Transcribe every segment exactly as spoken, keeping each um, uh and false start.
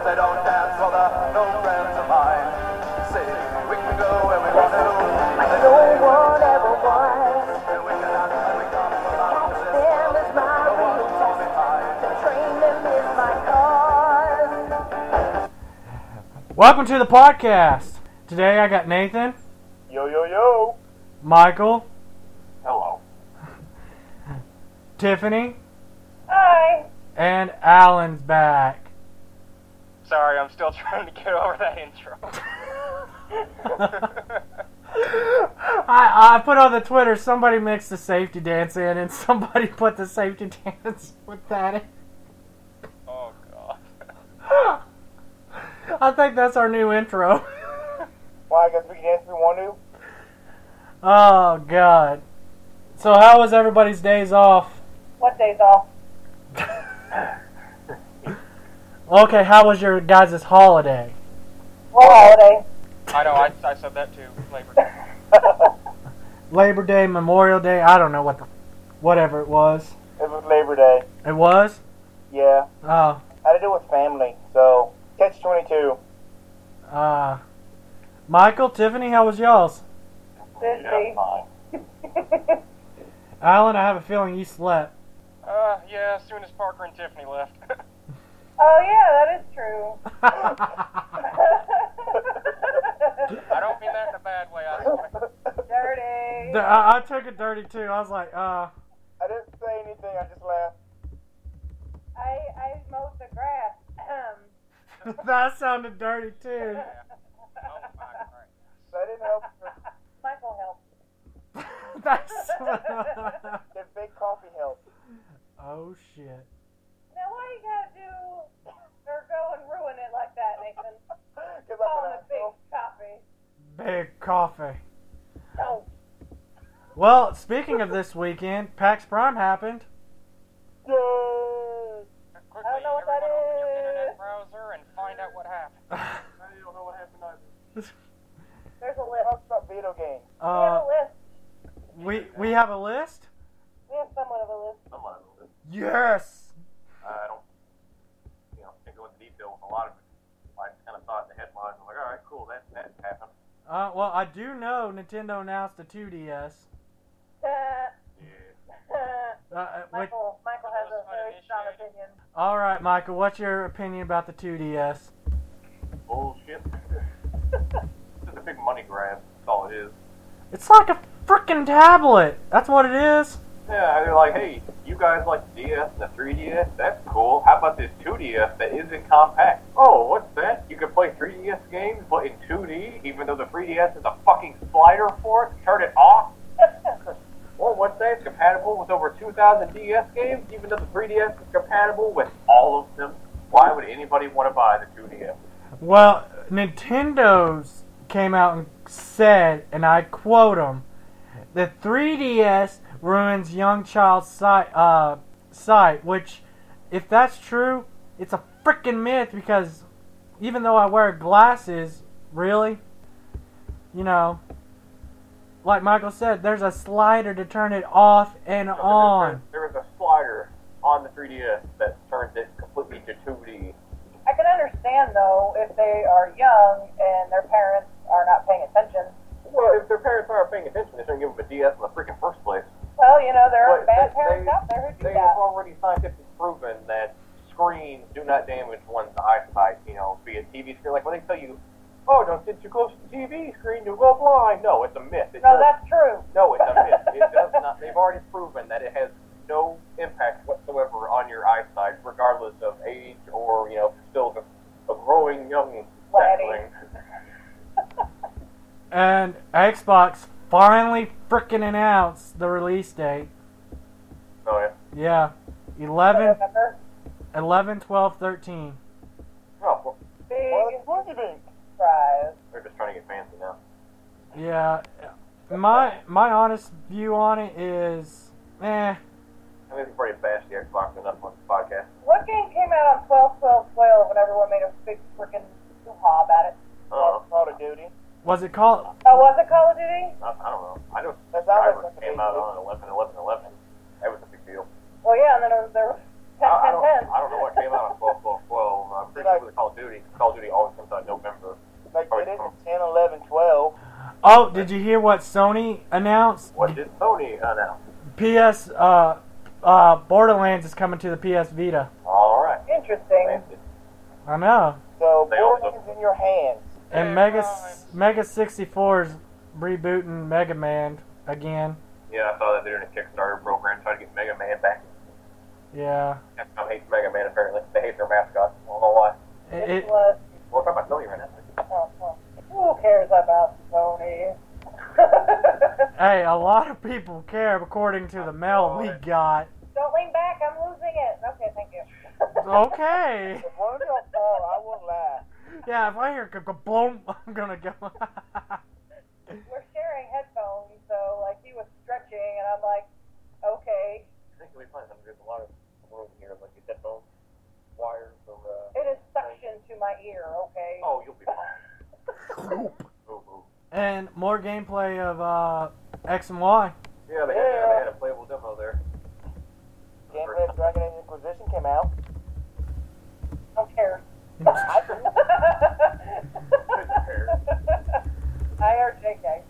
they don't dance, well, they're no friends of mine. See, we can go where we want to, Like no one ever was. and we can act like we come from out of the Them system. is my No one real will fall test. behind. To train them is my cause. Welcome to the podcast. Today I got Nathan, Yo, yo, yo. Michael, Hello. Tiffany, Hi. and Alan's back. Sorry, I'm still trying to get over that intro. I, I put on the Twitter, somebody mixed the safety dance in, and somebody put the safety dance with that in. Oh, God. I think that's our new intro. Well, I guess we can dance if we want to. Oh, God. So how was everybody's days off? What day's off? Okay, how was your guys' holiday? What holiday? I know, I, I said that too. Labor Day. Labor Day, Memorial Day, I don't know what the... Whatever it was. It was Labor Day. It was? Yeah. Oh, I had to do it with family, so catch twenty-two. uh... Michael, Tiffany, how was y'all's? Busy. fine. Alan, I have a feeling you slept. Uh, yeah, as soon as Parker and Tiffany left. Oh yeah, that is true. I don't mean that in a bad way, I swear. Dirty. I, I took it dirty too. I was like, uh, I didn't say anything, I just laughed. I I mowed the grass. that sounded dirty too. Yeah. Oh, my Christ. That didn't help. Michael helped. That's. Did big coffee help? Oh shit. Now why you gotta do or go and ruin it like that, Nathan? Because Calling I'm it big coffee. Big coffee. Oh. Well, speaking of this weekend, PAX Prime happened. Yay! I Quickly, don't know what that everyone open your is. internet browser and find out what happened. I don't know what happened either. There's a list. Talk about video games. we have Uh, a list. we we have a list. We have somewhat of a list. Somewhat of a list. Yes. I don't, you know, can't go into detail with a lot of it. I just kind of saw it in the headlines. I'm like, all right, cool, that that happened. Uh, well, I do know Nintendo announced a two D S. Yeah. Uh, uh, which, Michael, Michael has a very strong opinion. all right, Michael, what's your opinion about the two D S? Bullshit. It's a big money grab. That's all it is. It's like a freaking tablet. That's what it is. Yeah, they're like, hey, you guys like the D S and the three D S? That's cool. How about this two D S that isn't compact? Oh, what's that? You can play three D S games, but in two D, even though the three D S is a fucking slider for it? Turn it off? Well, what's that? It's compatible with over two thousand D S games, even though the three D S is compatible with all of them. Why would anybody want to buy the two D S? Well, Nintendo's came out and said, and I quote them, the three D S ruins young child's sight, uh, sight, which, if that's true, it's a freaking myth because even though I wear glasses, really, you know, like Michael said, there's a slider to turn it off and No, on. There is a slider on the three D S that turns it completely to two D. I can understand though if they are young and their parents are not paying attention. Well, if their parents aren't paying attention, they shouldn't give them a D S in the freaking first place. Well, you know, there are But bad they- parents they- out there who do They that. have already scientifically proven that screens do not damage one's eyesight, you know, be it T V screen. Like when they tell you, oh, don't sit too close to the T V screen, you'll go blind. No, it's a myth. It No, does- that's true. No, it's a myth. It does not. They've already proven that it has no impact whatsoever on your eyesight, regardless of age or, you know, if you're still a, a growing young Laddie. sapling. And Xbox finally freaking announced the release date. Oh, yeah. Yeah, eleven, Remember? eleven, twelve, thirteen. Oh, well, Big what do you think? surprise. They're just trying to get fancy now. Yeah, my my honest view on it is, eh. I think they've already bashed the Xbox enough on this podcast. What game came out on twelve twelve twelve when everyone made a big freaking hoo-ha about it? Uh, Call of Duty. Was it called? Oh, was it Call of Duty? I, I don't know. I know That sounds Skyrim like a came big out deal. on eleven eleven eleven. That was a big deal. Well, yeah, and then there was, there was ten I, I ten don't. ten. I don't know what came out on twelve twelve twelve. I'm pretty Like- sure the Call of Duty. Call of Duty always comes out in November. They did it in ten, eleven, twelve. Oh, did you hear what Sony announced? What did Sony announce? P S uh, uh, Borderlands is coming to the P S Vita. All right. Interesting. Fancy. I know. So, They Borderlands in your hands. And Very Mega nice. Mega sixty-four is rebooting Mega Man again. Yeah, I saw that they're doing a Kickstarter program trying to get Mega Man back. Yeah. Capcom hates Mega Man apparently. They hate their mascot. I don't know why. It, It it, was, We'll talk about Sony right now. oh, oh. Who cares about Sony? hey, a lot of people care according to the mail we got. Don't lean back, I'm losing it. Okay, thank you. Okay. If one of y'all fall, I won't laugh. Yeah, if I hear boom, I'm gonna go. We're sharing headphones, so like he was stretching, and I'm like, okay. I think we'll be fine. There's a lot of room here, like your headphones, wires, or. Uh... It is suction to my ear, okay? Oh, you'll be fine. Ooh, ooh. And more gameplay of uh, X and Y. Yeah, they had, Yeah. they had a playable demo there. Gameplay of Dragon Age Inquisition came out. Who cares? I do. I heard J K.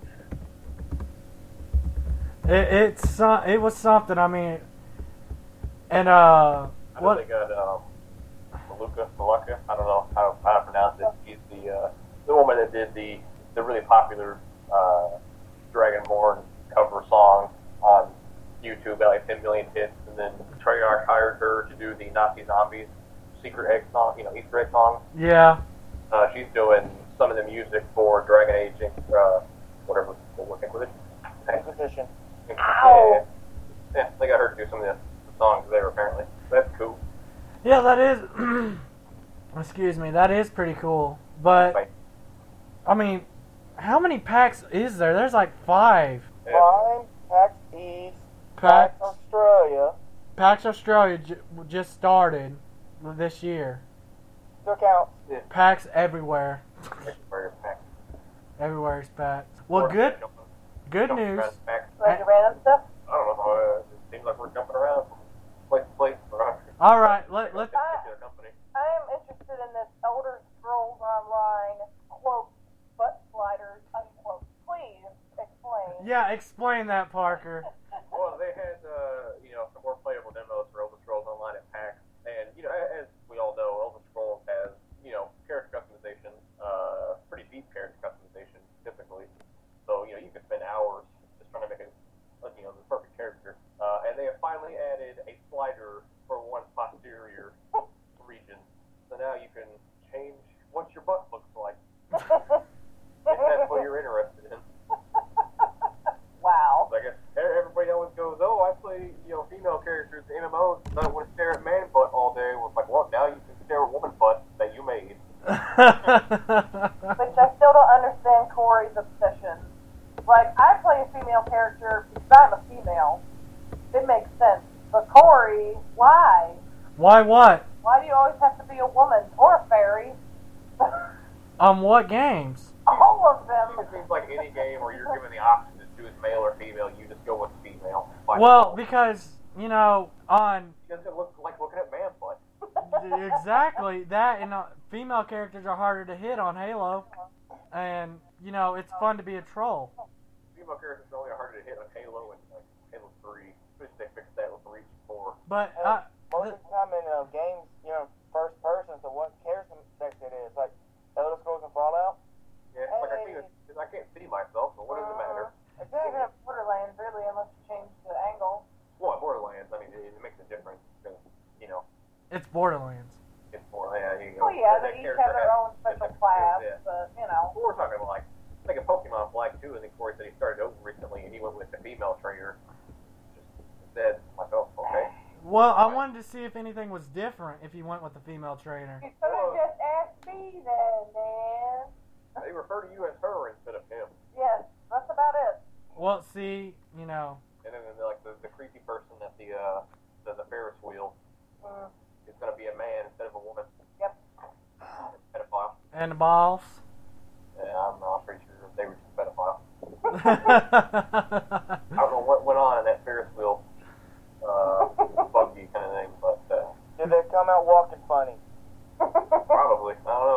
It it's so- it was something. I mean, and uh, I know what? they got um, Maluka, Malaka. I don't know how, how to pronounce it. She's the uh, the woman that did the the really popular uh, Dragonborn cover song on YouTube, got like ten million hits, and then Treyarch hired her to do the Nazi Zombies secret egg song, you know, Easter egg song. Yeah. Uh, she's doing some of the music for Dragon Age, uh, whatever, what Inquisition. Inquisition. Yeah, Ow. yeah, they got her to do some of the, the songs there apparently. That's cool. Yeah, that is. Excuse me. That is pretty cool. But Right. I mean, how many packs is there? There's like five. Yeah. Prime, PAX East, Packs. PAX Australia. PAX Australia j- just started this year. Still counts. PAX everywhere. Burger pack. Everywhere is PAX. Well, Or good. jumping- Good jumping news. around pack. Like the random stuff? I don't know. Uh, it seems like we're jumping around from place to place. For All right. Let let. particular company. I am interested in this Elder Scrolls Online, quote, butt sliders, unquote. Please explain. Yeah, explain that, Parker. Well, they had uh, you know some more playable demos for Elder Scrolls Online at PAX, and you know as we all know, Elder Scrolls has you know character customization, uh, pretty deep character customization typically. So you know you can spend hours just trying to make a like, you know the perfect character, uh, and they have finally added a slider for one posterior region, so now you can change what your butt looks like if that's what you're interested in. Wow. I guess everybody always goes, oh, I play, you know, female characters in M M Os, so I don't want to stare at man butt all day. Well, it's like, well, now you can stare at woman butt that you made. Which I still don't understand Corey's obsession. Like, I play a female character because I'm a female. It makes sense. But Corey, why? Why what? Why do you always have to be a woman or a fairy? On what games? All of It them. seems like any game where you're given the option to choose male or female, you just go with female. By Well, default. because you know, on Because it looks like looking at man butt. exactly that, and uh, female characters are harder to hit on Halo, and you know it's fun to be a troll. Female characters only are harder to hit on Halo and like Halo three. Which they fixed that with Reach four. But uh, Most of the time in uh, games, you know, first person, so what character sex it is. Like Elder Scrolls and Fallout. Yeah, like I can't, I can't see myself, so what does it matter? Even at Borderlands, really, unless you change the angle. Well, at Borderlands, I mean, it, it makes a difference because, you know, it's Borderlands. it's more, yeah, you know. Oh yeah, that they each character have their has own special different class, skills, yeah. but, you know. Well, we're talking like, like a Pokemon Black two, and then Corey said he started over recently, and he went with the female trainer. Just said, myself, okay. Well, I wanted to see if anything was different if you went with the female trainer. You could have just asked me then, man. They refer to you as her instead of him. Yes, that's about it. Well, see, you know, And then, like, the, the creepy person at the, uh, the, the Ferris wheel Mm. is going to be a man instead of a woman. Yep. Pedophile. and the balls. Yeah, I'm not pretty sure they were just pedophile. I don't know what went on in that Ferris wheel, uh, buggy kind of thing, but uh, Did they come out walking funny? probably. I don't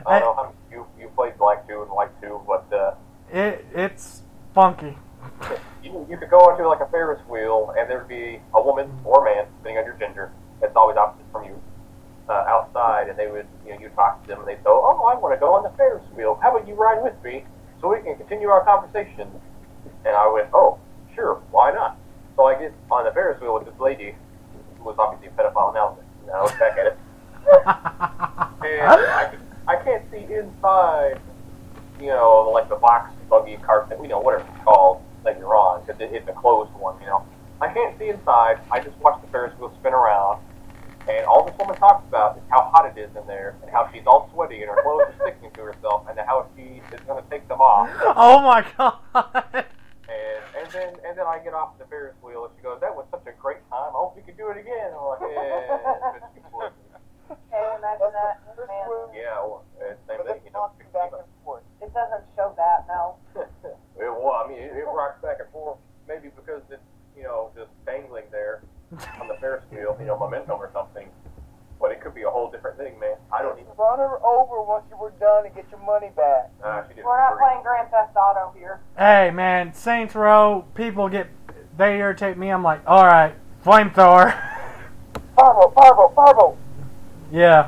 I don't know how you you played Black two and White two, but uh, It it's funky. you you could go onto like a Ferris wheel, and there'd be a woman or a man, depending on your gender, that's always opposite from you, uh, outside, and they would you know you talk to them, and they'd go, oh, I want to go on the Ferris wheel. How about you ride with me so we can continue our conversation? And I went, oh, sure, why not? So I get on the Ferris wheel with this lady, who was obviously a pedophile now. Now I look back at it, and I can, I can't see inside. You know, like the box buggy cart that we know whatever it's called that you're on, because it, it's a closed one. You know, I can't see inside. I just watch the Ferris wheel spin around, and all this woman talks about is how hot it is in there, and how she's all sweaty and her clothes are sticking to herself, and how she is going to take them off. Oh my god! And and then and then I get off the Ferris wheel, and she goes, "That was such a great time. I hope you can do it again." And I'm like, "Yeah." It's too close. Can you imagine that? Man, Yeah, well, it's the same But thing. it's You know, not back and forth. it doesn't show that, no. it, well, I mean, it, it rocks back and forth. Maybe because it's you know just dangling there on the Ferris wheel, you know, momentum or something. But it could be a whole different thing, man. I don't even. Run her over once you were done and get your money back. Nah, she didn't. We're not agree. playing Grand Theft Auto here. Hey man, Saints Row, people get they irritate me. I'm like, all right, flamethrower. Farbo, Farbo, Farbo. Yeah.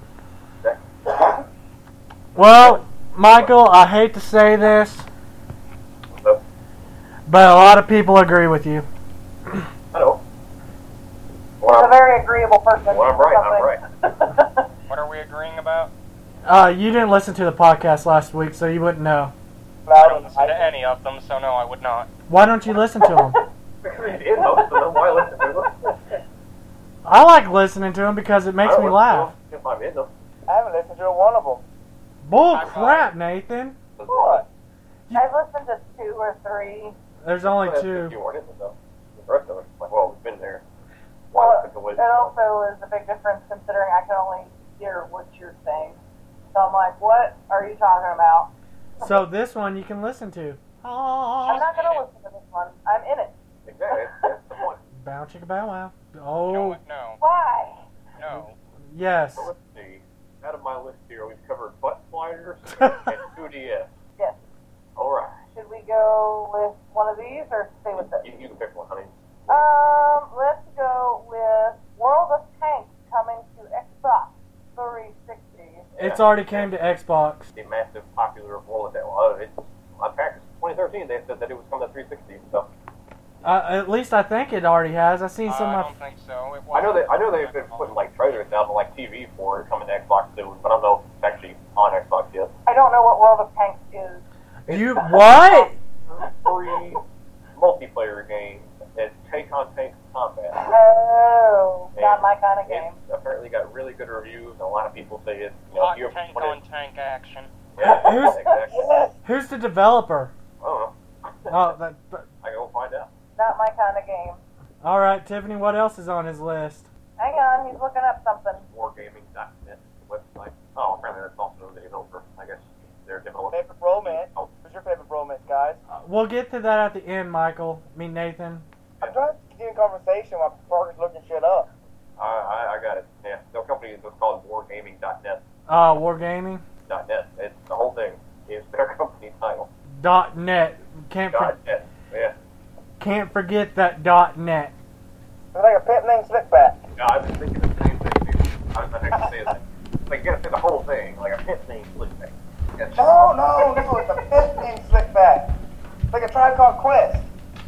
Well, Michael, I hate to say this, So, but a lot of people agree with you. I know. He's Well, a I'm, very agreeable person. well, I'm right. I'm right. right. What are we agreeing about? Uh, you didn't listen to the podcast last week, so you wouldn't know. I Loud don't and listen to high. any of them, so no, I would not. Why don't you listen to them? Because he's in most of them. Why listen to them? I like listening to them because it makes I don't me listen to laugh. them If I'm in them. I haven't listened to one of them. Bull I- crap, Nathan. What? I've listened to two or three. There's only Well, two. If you weren't in them, though. The rest of it, like, well, we've been there. Why Well, listen to what? it also is a big difference considering I can only hear what you're saying. So I'm like, what are you talking about? So this one you can listen to. I'm Oh, not going to listen to this one. I'm in it. Exactly. That's the point. bow chicka bow wow. No, Oh, no, Why? no. yes. So let's see. Out of my list here, we've covered butt sliders and two D S. Yes. All right. Should we go with one of these or stay with this? You, you can pick one, honey. Um, let's go with World of Tanks coming to Xbox three sixty. It's already came to Xbox. The massive popular roll of that. Well, it's on practice. twenty thirteen, they said that it was coming to three sixty. So Uh, at least I think it already has. I've seen some I of don't think so. It I know wasn't. that I know they've been putting like trailers out on like T V for it coming to Xbox soon, but I don't know if it's actually on Xbox yet. I don't know what World of Tanks is. you what? Free multiplayer game that take on tank combat. Oh, not my kind of game. It's apparently got really good reviews, and a lot of people say it. You know, Hot if you tank put on it, tank action. yeah, Who's- exactly. Who's the developer? I don't know. Oh, that, that- I go find out. Not my kind of game. all right, Tiffany. What else is on his list? Hang on, he's looking up something. Wargaming dot net website. Oh, apparently that's also the developer. I guess they're developer. Favorite romance? Oh, Who's your favorite romance, guys? Uh, we'll get to that at the end, Michael. Me, Nathan. I'm trying to get in conversation while Parker's looking shit up. I, I, I got it. Yeah, the company is called wargaming dot net. Uh, Wargaming. Dot net. It's the whole thing. Is their company title. Dot net. Can't for, Dot net. Yeah. can't forget that dot net. It's like a pet named Slickback. Yeah, I've been thinking the same thing, dude. I, I have to say that. Like, you gotta say the whole thing, like a pit name split thing. Yes. No, no, no, it's a pet named Slickback. It's like a Tribe Called Quest.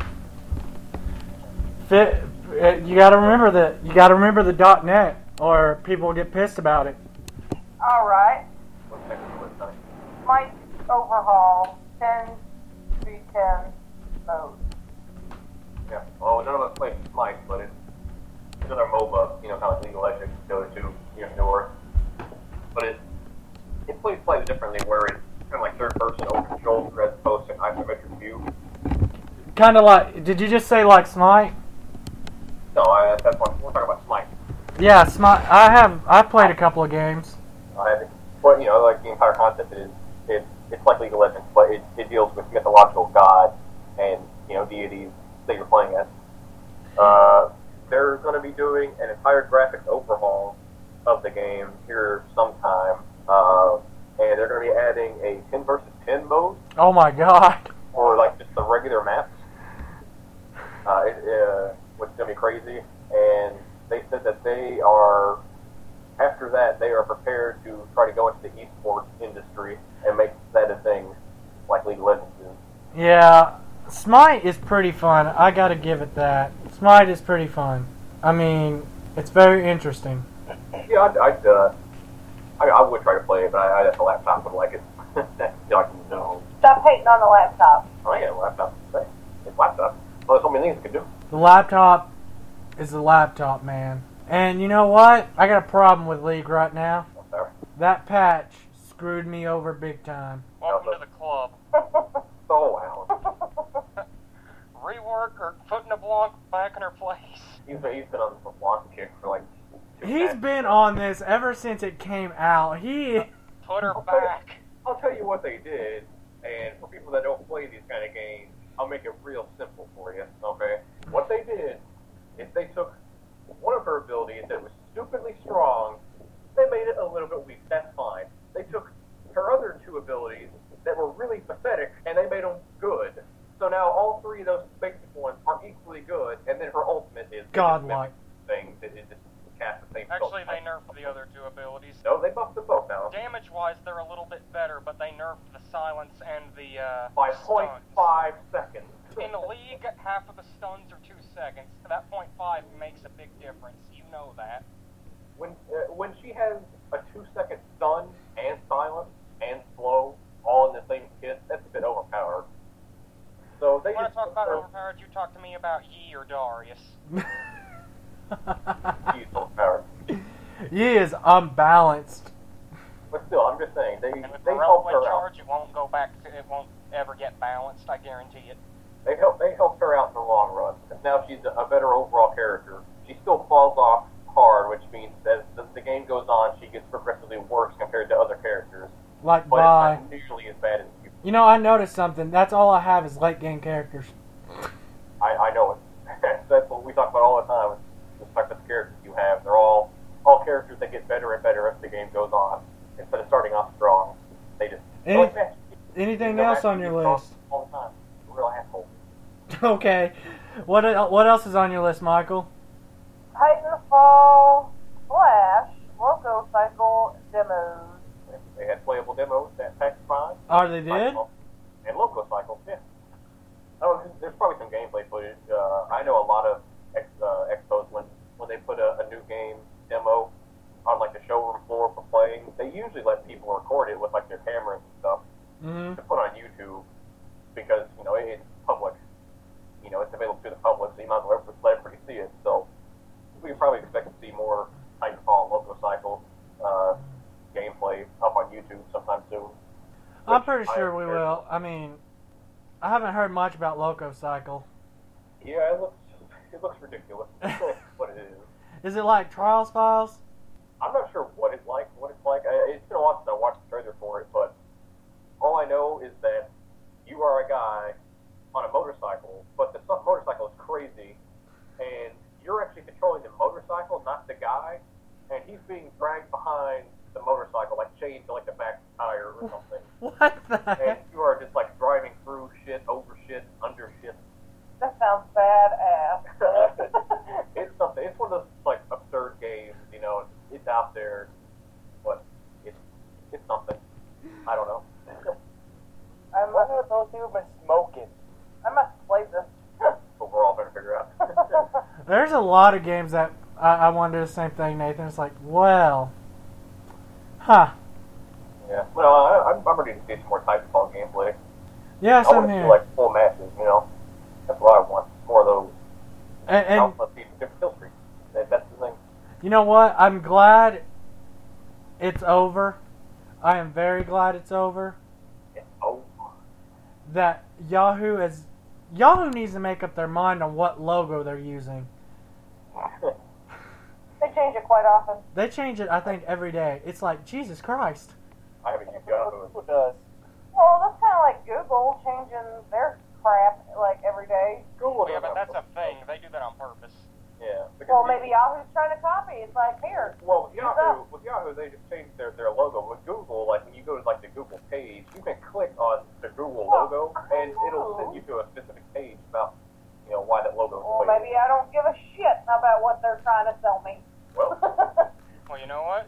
Fit. uh, You got to remember that. You got to remember the dot net, or people will get pissed about it. All right. What's next on the list, honey? Smite Overhaul ten v ten mode. Yeah. Oh, none of us play Smite, but it's another MOBA, you know, kind of like League of Legends, Dota two, you know, newer. But it it plays slightly differently, where it's kind of like third person, open control, as opposed to an isometric view. Kind of like. Did you just say like Smite? No, I, that's one. We're talking about Smite. Yeah, Smite. I have. I played a couple of games. I haven't. But you know, like the entire concept is it, it's like League of Legends, but it, it deals with mythological gods and you know deities that you're playing as. Uh, they're going to be doing an entire graphic overhaul of the game here sometime, uh, and they're going to be adding a ten versus ten mode Oh my god. for like just the regular maps. Uh, it, uh, which is going to be crazy. And they said that they are, after that, they are prepared to try to go into the esports industry and make that a thing like League of Legends is. Yeah, Smite is pretty fun. I gotta give it that. Smite is pretty fun. I mean, it's very interesting. Yeah, I'd, I'd uh, I, I would try to play it, but I, I guess the laptop would like it. That's like, no. Stop hating on the laptop. Oh, yeah, laptop. It's laptop. Well, there's so many things it can do. The laptop is the laptop, man. And you know what? I got a problem with League right now. What's there? That patch screwed me over big time. Welcome to the club. So, Alan. Rework or putting a block back in her place. He's been, he's been on the block kick for like two He's matches. been on this ever since it came out. He... Put her I'll tell you- back. I'll tell you what they did, and for people that don't play these kind of games, I'll make it real simple for you, okay? What they did is they took one of her abilities that was stupidly strong, they made it a little bit weak, that's fine. They took her other two abilities that were really pathetic, and they made them good. So now all three of those basic ones are equally good, and then her ultimate is Godlike. thing that it just casts the same Actually, spell. they nerfed the other two abilities. No, they buffed them both now. Damage-wise, they're a little bit better, but they nerfed the silence and the uh, By point stuns. five seconds. In the league, half of the stuns are two seconds. That point five makes a big difference. You know that. When uh, when she has a two second stun and silence and slow all in the same kit, that's a bit overpowered. So they You want just to talk about uh, overpowered? You talk to me about Yi or Darius. use overpowered. He is unbalanced. But still, I'm just saying they And with they Morello helped in her out. charge, it won't go back to, it won't ever get balanced, I guarantee it. They helped they helped her out in the long run. And now she's a better overall character. She still falls off hard, which means that as the game goes on, she gets progressively worse compared to other characters. Like, But bye. it's not nearly as bad as you. You know, I noticed something. That's all I have is late game characters. I, I know it. That's what we talk about all the time. Is the type of characters you have. They're all all characters that get better and better as the game goes on. Instead of starting off strong, they just. Any- like that. Anything You know, else on your actually, list? All the time. Real asshole. Okay. What el- what else is on your list, Michael? Titanfall slash Loco Cycle demos. They had playable demos that packed fine. Oh, they did? And Loco Cycle, yeah. Oh, there's, there's probably some gameplay footage. Uh, I know a lot of ex, uh, expos when when they put a, a new game demo on like the showroom floor for playing, they usually let people record it with like their cameras and stuff Mm-hmm. to put on YouTube because you know it, it's public. You know it's available to the public, so you might as well let everybody see it. So we can probably expect to see more Titanfall and Loco Cycle uh, gameplay up on YouTube sometime soon. I'm Which pretty I sure we heard- will. I mean, I haven't heard much about Loco Cycle. Yeah, it looks it looks ridiculous. That's what it is. Is it like Trials Files? I'm not sure what it's like. What it's like. I, it's been a while since I watched the trailer for it, but all I know is that you are a guy on a motorcycle, but the su- motorcycle is crazy, and you're actually controlling the motorcycle, not the guy, and he's being dragged behind the motorcycle, like chained to like the back tire or something. What the And heck? you are just like driving through shit, over shit, under shit. That sounds badass. It's something. It's one of those like absurd games, you know. It's out there, but it's it's something. I don't know. I What must, have those people been smoking? I must play this. But we're all trying to figure out. There's a lot of games that I, I want to do the same thing, Nathan. It's like, well, huh. Yeah. Well, I, I'm, I'm ready to see some more Titanfall gameplay. Yeah, I same want to see here. like full matches. You know, that's what I want. More of those. And, and I'll see different kill streaks. That, that's the thing. you know what? I'm glad it's over. I am very glad it's over. It's over. That Yahoo is Yahoo needs to make up their mind on what logo they're using. They change it quite often. They change it, I think, every day. It's like, Jesus Christ. I haven't used Yahoo. Who does? Well, that's kind of like Google changing their crap like every day. Google. Yeah, doesn't but have- that's a thing. They do that on purpose. Yeah. because Well, you- maybe Yahoo's trying to copy. It's like, here. Well, with use Yahoo, that. with Yahoo, they just changed their, their logo. With Google, like when you go to like the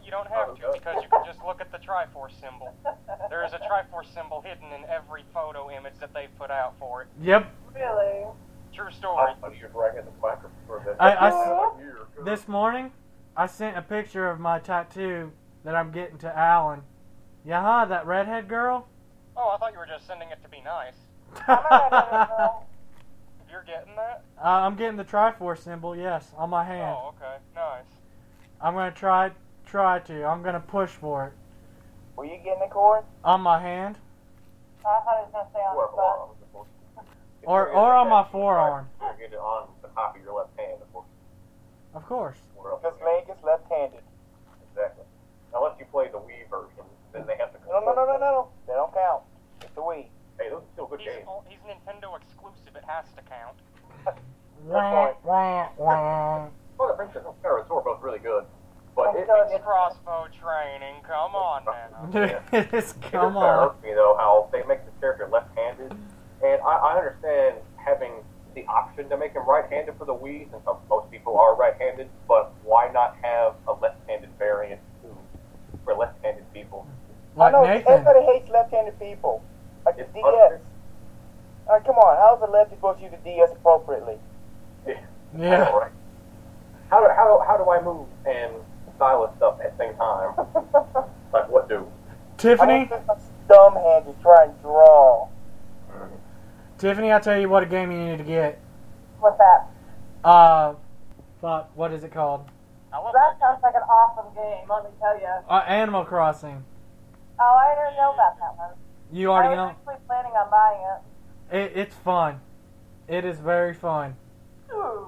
you don't have to, because you can just look at the Triforce symbol. There is a Triforce symbol hidden in every photo image that they've put out for it. Yep. Really? True story. I'm just dragging the microphone for a bit. I- I- Like you're good. This morning, I sent a picture of my tattoo that I'm getting to Alan. Yeah, huh? That redhead girl? Oh, I thought you were just sending it to be nice. uh, You're getting that? I'm getting the Triforce symbol, yes, on my hand. Oh, okay. Nice. I'm gonna try, try to. I'm gonna push for it. Were you getting it, Corey? On my hand, I thought it was going to stay on Or the butt. forearm. If or you're or gonna on my get- forearm, You're gonna get it on the top of your left hand, of course. of course. Or else- Because Meg is left-handed. Exactly. Unless you play the Wii version, then they have to. No, no, no, no, no, no. They don't count. It's the Wii. Hey, those are still good He's, games. oh, he's Nintendo exclusive. It has to count. Wah, wah, wah. Well, the Princess and Sparrow are both really good, but I'm it, telling It's crossbow training. Come on now. It's It come just on. irks me though how they make the character left-handed, and I, I understand having the option to make him right-handed for the Wii, since most people are right-handed. But why not have a left-handed variant too for left-handed people? Like I know, Nathan. everybody hates left-handed people. Like the It's D S. unfair. Uh, come on, how's a lefty supposed to use the D S appropriately? Yeah. All right. How do how how do I move and stylus stuff at the same time? Like what do? Tiffany, I don't think a dumb hand to try and draw. Tiffany, I'll tell you what a game you need to get. What's that? Uh, fuck, what is it called? I love That that. sounds like an awesome game, let me tell you. Uh, Animal Crossing. Oh, I didn't know about that one. You already I know? was actually planning on buying it. It, it's fun. It is very fun. Dude.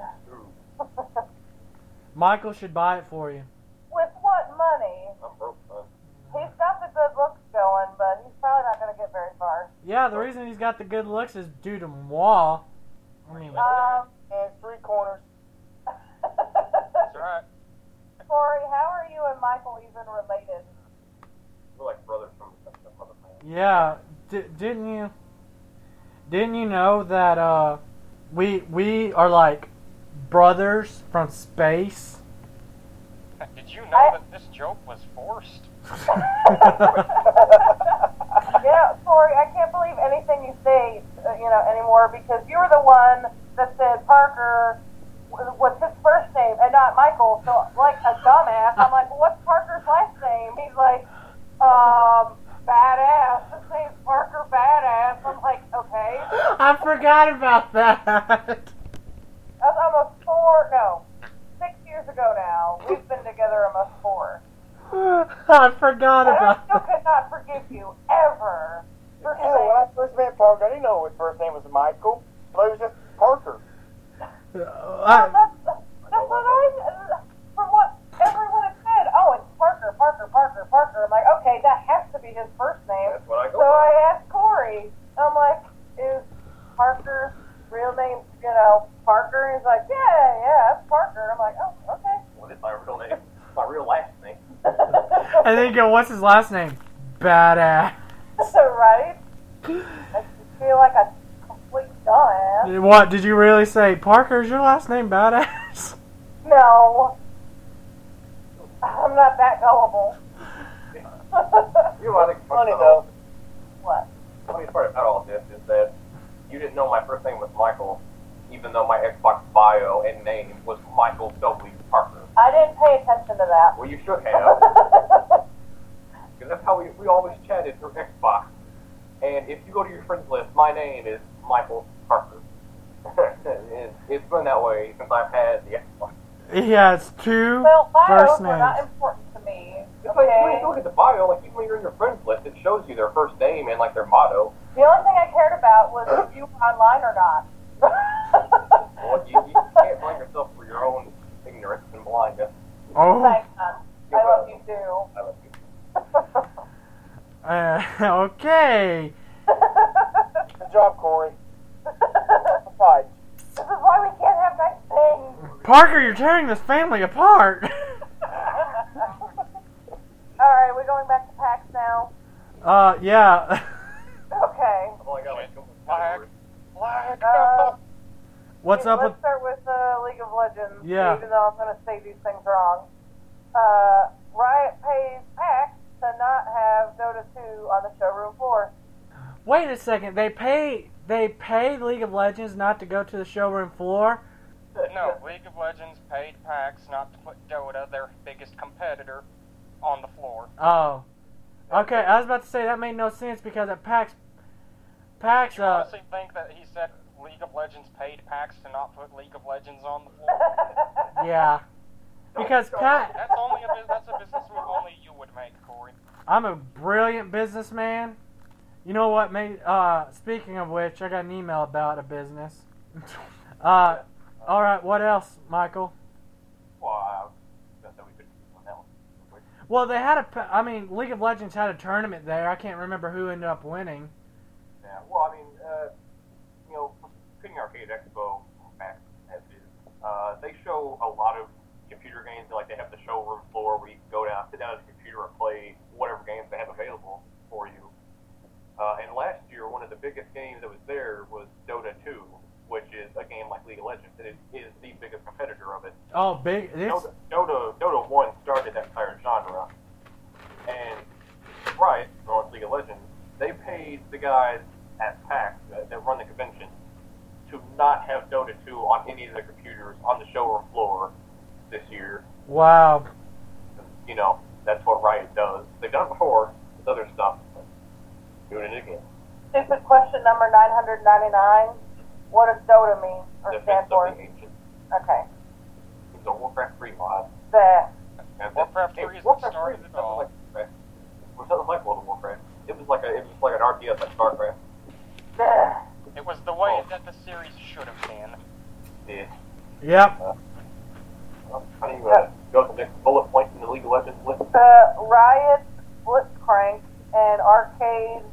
Michael should buy it for you. With what money? I'm broke, son. He's got the good looks going, but he's probably not going to get very far. Yeah, the reason he's got the good looks is due to moi. I mean, Um, And three corners. That's right. Corey, how are you and Michael even related? We're like brothers from the mother man. yeah, d- didn't you? Didn't you know that uh, we we are like brothers from space? Did you know I- that this joke was forced? Yeah, Corey, I can't believe anything you say, uh, you know, anymore, because you were the one that said Parker was, was his first name and not Michael. So, like a dumbass, I'm like, well, what's Parker's last name? He's like, um, Badass. His name's Parker Badass. I'm like, okay. I forgot about that. That's almost four, no, six years ago now. We've been together almost four. I forgot And I about still that. could not forgive you, ever, for Hell, when I saying, first met Parker, I didn't know his first name was Michael. I thought it was just Parker. I- that's, that's what I, from what everyone had said, oh, it's Parker, Parker, Parker, Parker. I'm like, okay, that has to be his first name. That's what I go So by. I asked Corey, I'm like, is Parker's real name, you know, Parker? And he's like, yeah, yeah, that's Parker. I'm like, oh, okay. What is my real name? My real last name. and then you go, what's his last name? Badass. Right? I just feel like a complete dumbass. What, did you really say, Parker, is your last name Badass? No. I'm not that gullible. You know what I think Funny though. What? The funniest part about all this is that you didn't know my first name was Michael, even though my Xbox bio and name was Michael W. Parker. I didn't pay attention to that. Well, you should have, because that's how we, we always chatted through Xbox. And if you go to your friends list, my name is Michael Parker. And it's been that way since I've had the Xbox. He has two Well, bios first are not names. important to me. It's like, when Okay? you look at the bio, like even when you're in your friends list, it shows you their first name and like their motto. The only thing I cared about was if you were online or not. Well, you, you can't blame yourself for your own ignorance and blindness. Oh, Thanks, son. I love you too. I love you. uh, okay. Good job, Corey. Fight. This is why we can't have nice things. Parker, you're tearing this family apart. Alright, we're going back to PAX now. uh, yeah. Okay. I've only got like a couple Flag. categories. Flag. Uh, What's up let's with... start with uh, League of Legends, Yeah. even though I'm going to say these things wrong. Uh, on the showroom floor. Wait a second. They pay they pay League of Legends not to go to the showroom floor? No, League of Legends paid PAX not to put Dota, their biggest competitor, on the floor. Oh. Okay, I was about to say that made no sense because at PAX PAX You uh honestly think that he said League of Legends paid PAX to not put League of Legends on the floor? yeah. Because PAX That's only a bus- that's a business move only you would make, Corey. I'm a brilliant businessman. You know what made uh speaking of which, I got an email about a business. uh all right, what else, Michael? Well, I was gonna say we could do something else. Well, they had a pa- I mean, League of Legends had a tournament there. I can't remember who ended up winning. Yeah, well, I mean, uh, you know, King Arcade Expo, Max, as is, uh, they show a lot of computer games. Like, they have the showroom floor where you can go down, sit down at the computer and play whatever games they have available for you. Uh, and last year, one of the biggest games that was there was Dota two, which is a game like League of Legends. It is the biggest competitor of it. Oh, big! It's, Dota, Dota, Dota one started that entire genre. And Riot, or League of Legends, they paid the guys at PAX uh, that run the convention to not have Dota two on any of the computers on the showroom floor this year. wow. You know, that's what Riot does. They've done it before with other stuff, but doing it again. Stupid question number nine hundred ninety-nine. What does Dota mean or stand Defense for? of the Ancients. Okay. It's a Warcraft three mod. There. And Warcraft hey, three is Warcraft the start three of was it all. nothing like Warcraft. It was nothing like World of Warcraft. It was like a, it was like an R T S like StarCraft. There. It was the way Oh. that the series should have been. Yeah. Yep. Well, how do you uh, go to the next bullet point in the League of Legends list? Uh, Riot, Blitzcrank, and Arcade.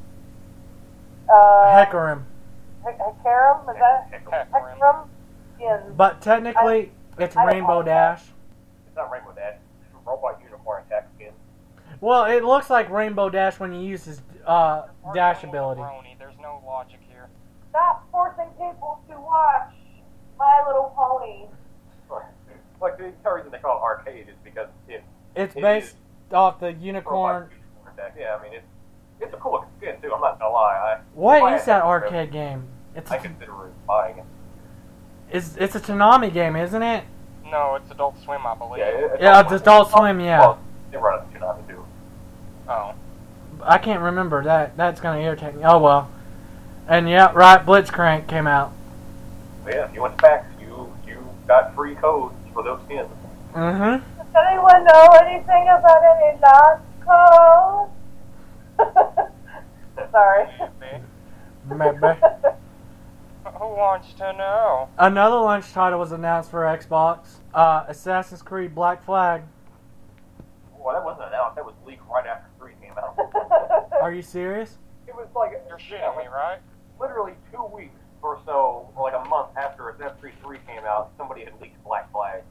Uh, Hecarim. He- Hecarim, is that? Hecarim. Hecarim? Skins. But technically, it's I don't Rainbow like Dash. It's not Rainbow Dash. It's a robot unicorn attack skin. Well, it looks like Rainbow Dash when you use his uh, dash Arcane ability. Brony, there's no logic here. Stop forcing people to watch My Little Pony. Like, the entire reason they call it arcade is because it, It's It based is off the robot unicorn. unicorn attack. Yeah, I mean, it's it's a cool looking skin too. I'm not gonna lie. I, What I is that had- arcade game? It's I a, consider it buying it. it's, it's a Konami game, isn't it? No, it's Adult Swim, I believe. Yeah, it, Yeah, it's Adult Swim, yeah. Well, they run it Konami too. Oh. I can't remember that. That's gonna irritate me. Oh well. And yeah, right. Blitzcrank came out. But yeah, if you went to PAX, you you got free codes for those skins. Mm-hmm. Does anyone know anything about any launch codes? Sorry. Maybe. Maybe. Who wants to know? Another launch title was announced for Xbox. Uh, Assassin's Creed Black Flag. Well, that wasn't announced. That was leaked right after three came out. Are you serious? It was like You're shitting me, right? literally two weeks or so, or like a month after Assassin's Creed three came out, somebody had leaked Black Flag.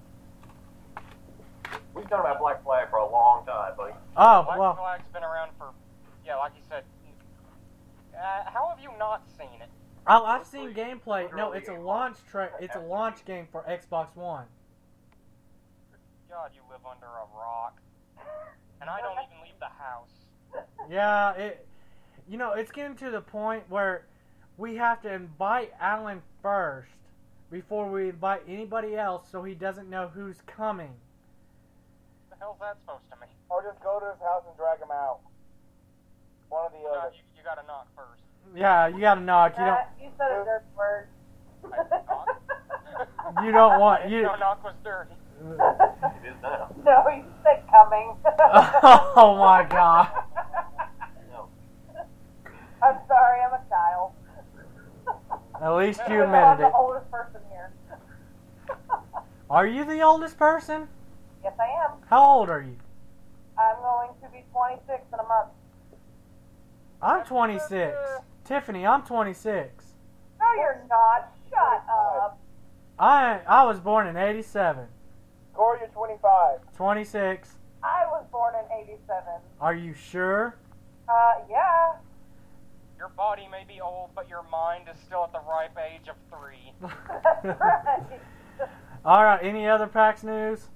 We've known about Black Flag for a long time, buddy. Oh Black well. Flag's been around for, yeah, like you said. Uh, how have you not seen it? Oh, I've seen gameplay. No, it's a launch tra- It's a launch game for Xbox One. God, you live under a rock. And I don't even leave the house. Yeah, it. You know, it's getting to the point where we have to invite Alan first before we invite anybody else, so he doesn't know who's coming. What the hell's that supposed to mean? Or just go to his house and drag him out. One or the No, other. you, you gotta knock first. Yeah, you gotta knock. You Uh, you said a dirty word. I did not. don't. You don't want I didn't you. know knock was dirty. It is now. No, you said coming. Oh my god. No. I'm sorry, I'm a child. At least you I'm admitted the it. oldest person here. Are you the oldest person? Yes, I am. How old are you? I'm going to be twenty-six in a month. I'm twenty-six. Tiffany, I'm twenty-six. No, you're not. Shut up. I I was born in eighty-seven. Corey, you're twenty-five. twenty-six. I was born in eighty-seven. Are you sure? Uh, yeah. Your body may be old, but your mind is still at the ripe age of three. That's right. All right. Any other PAX news?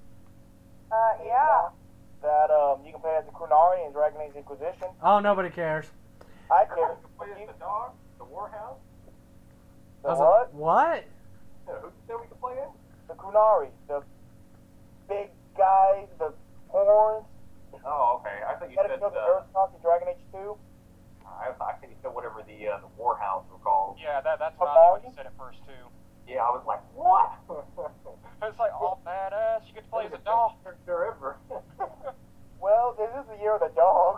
Uh, yeah. That um, you can play as the Kunari in Dragon Age Inquisition. Oh, nobody cares. I care. You can play as the dog, the Warhouse. The I was what? like, what? Yeah, who said we could play as? The Kunari. The big guy, the horns. Oh, okay. I thought you Gotta said kill the uh, Earthstalk in Dragon Age two. I, I thought you said whatever the uh, the Warhouse were called. Yeah, that, that's what I thought you said at first, too. Yeah, I was like, what? It's like, all badass, you get to play as a dog. Character ever. Well, this is the year of the dog.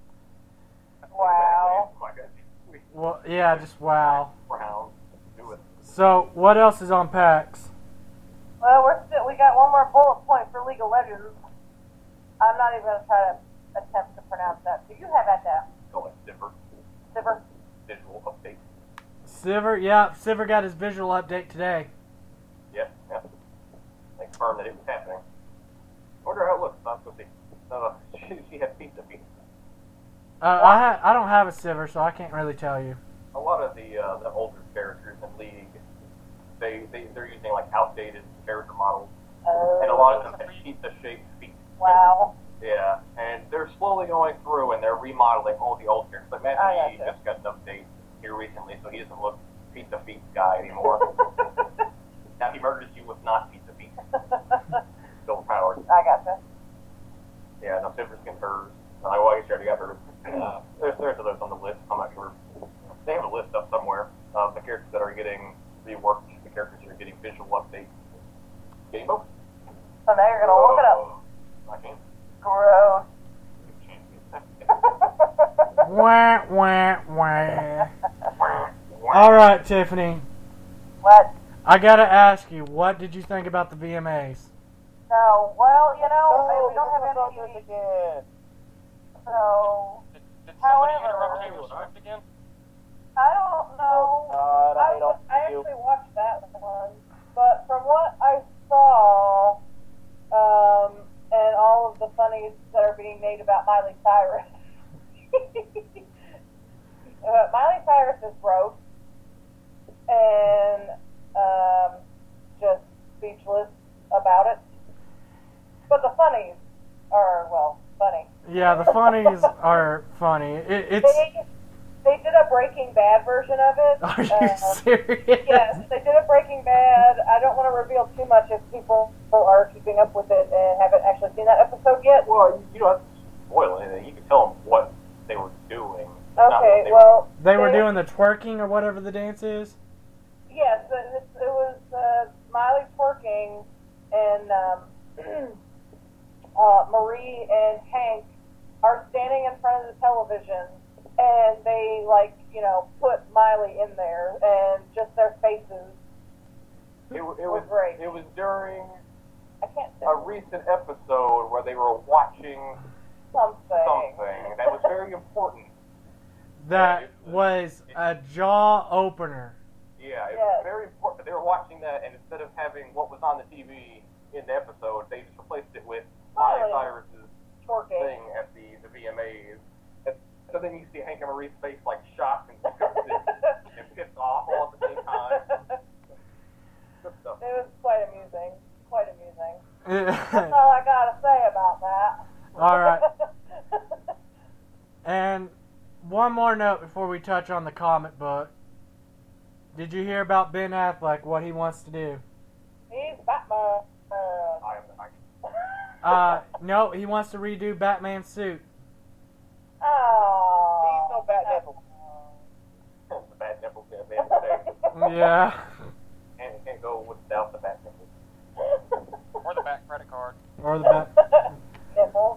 Wow. Exactly. Like a Well, yeah, just wow. Warhouse. Do it. So, what else is on PAX? Well, we're still, we got one more bullet point for League of Legends. I'm not even going to try to attempt to pronounce that. Do you have that down? Go like Zipper. Sipper? Visual update. Sivir, yeah, Sivir got his visual update today. Yep, yep. They confirmed that it was happening. I wonder how it looks. Let's go see. Uh, she, she had pizza feet. Uh, I ha- I don't have a Sivir, so I can't really tell you. A lot of the uh, the older characters in League, they, they, they're using like outdated character models. And a lot of them have pizza-shaped feet. Wow. Yeah, and they're slowly going through and they're remodeling all the old characters. Like Matt I G gotcha. just got an update here recently, so he doesn't look pizza feet guy anymore. Now he murders you with not pizza feet. Still powered. I gotcha. Yeah, no, Siver's getting hers. Uh, well, I guess she already got hers. Uh, there's there's others on the list. I'm not sure. They have a list up somewhere of the characters that are getting reworked, the characters that are getting visual updates. Getting both. So now you're going to look it up. I can't. Gross. Wah, wah, wah. Alright, Tiffany. What? I gotta ask you, what did you think about the V M As? No. Well, you know, Oh, we don't have about any this T V, again. so Did, did somebody However- interrupt Taylor Swift again? I don't know. God, I I, hate all I you. actually watched that one, but from what I saw, um, and all of the funnies that are being made about Miley Cyrus, uh, Miley Cyrus is broke and um, just speechless about it. But the funnies are, well, funny. Yeah, the funnies are funny. It, it's. They, they did a Breaking Bad version of it. Are you um, serious? Yes, they did a Breaking Bad. I don't want to reveal too much if people are keeping up with it and haven't actually seen that episode yet. Well, you don't have to spoil anything. You can tell them what they were doing. It's not what Okay, they well, They were doing the twerking or whatever the dance is? yes, it, it was uh, Miley twerking, and um, uh, Marie and Hank are standing in front of the television, and they, like, you know, put Miley in there, and just their faces. It, wa- it was was great. It was during I can't say a recent episode where they were watching something. something that was very important. That was a jaw opener. Yeah, it Yes. was very important. They were watching that, and instead of having what was on the T V in the episode, they just replaced it with Miley Miley. Cyrus's Twerking. thing at the, the V M As. And so then you see Hank and Marie's face like shocked and disgusted and pissed off all at the same time. Good stuff. It was quite amusing. Quite amusing. That's Alright. all I gotta say about that. And one more note before we touch on the comic book. Did you hear about Ben Affleck, what he wants to do? He's Batman. I am I, Uh, no, he wants to redo Batman's suit. Oh. Please no bad nipple. the bad nipples in the mistake. Yeah. And can't go without the bad nipples. Or the back credit card. Or the Bat. Nipples.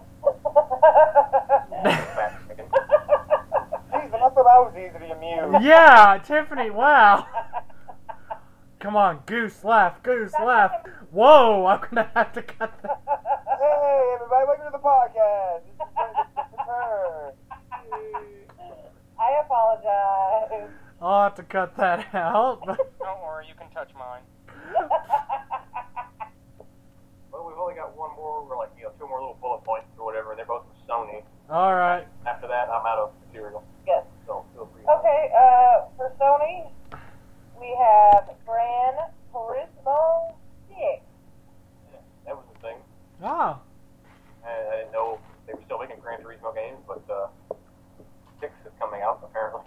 Bad chicken. Jeez, I thought that was easy to amuse. Yeah, Tiffany, wow. Come on, goose laugh, goose laugh. Whoa, I'm gonna have to cut that. Hey, everybody, welcome to the podcast. This is the turn. I apologize. I'll have to cut that out. But Don't worry, you can touch mine. Well, we've only got one more, or like, you know, two more little bullet points or whatever. They're both from Sony. all right. After that, I'm out of material. Yes. So feel free. Okay, uh, for Sony, we have Gran Turismo six. Yeah, that was the thing. Oh, And I didn't know they were still making Gran Turismo games, but uh, six is coming out, apparently.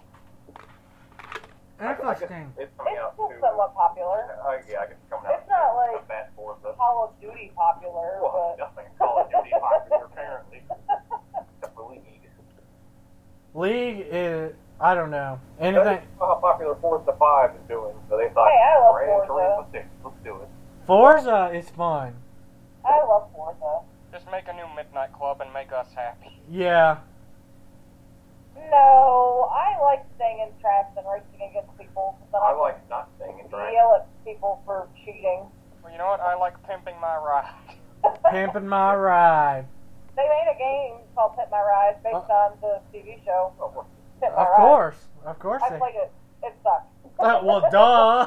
I guess Interesting. it's coming It's out still too. somewhat popular. Uh, yeah, I guess it's coming out. It's not too. like A bad Forza. Call of Duty popular, Well, but nothing Call of Duty popular, apparently. Except for League. League is, I don't know. Anything. That's how popular Forza five is doing, so they thought, Hey, I love Gran Forza. Turismo six, let's do it. Forza is fun. I love Forza. Just make a new Midnight Club and make us happy. Yeah. No, I like staying in traps and racing against people. 'Cause then I I like not staying in can drag. yell at people for cheating. Well, you know what? I like pimping my ride. Pimping my ride. They made a game called Pit My Ride based Uh, on the T V show Oh, well, Pit My Of Ride. course. Of course. I They, played it. It sucked. uh, well, duh.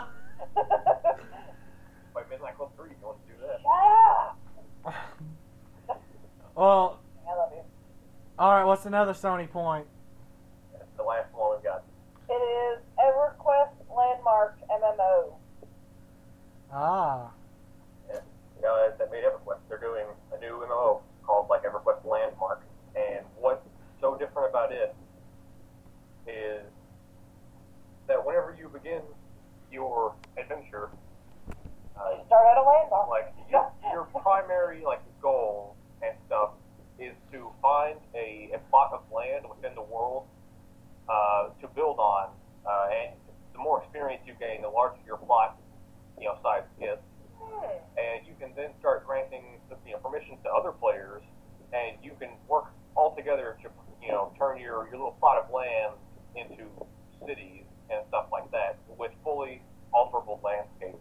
by Midnight Club three, you want to do that? Yeah. Well, I love you. alright, what's another Sony point? That's the last one we've got. It is EverQuest Landmark M M O. Ah. Yeah. You know, that made EverQuest. They're doing a new M M O called like EverQuest Landmark, and what's so different about it is that whenever you begin your adventure, uh, Start at a landmark. like your, your primary like goal and stuff is to find a, a plot of land within the world uh, to build on, uh, and the more experience you gain, the larger your plot, you know, size gets. Hmm. And you can then start granting you know, permission to other players, and you can work all together to you know turn your, your little plot of land into cities and stuff like that with fully alterable landscapes.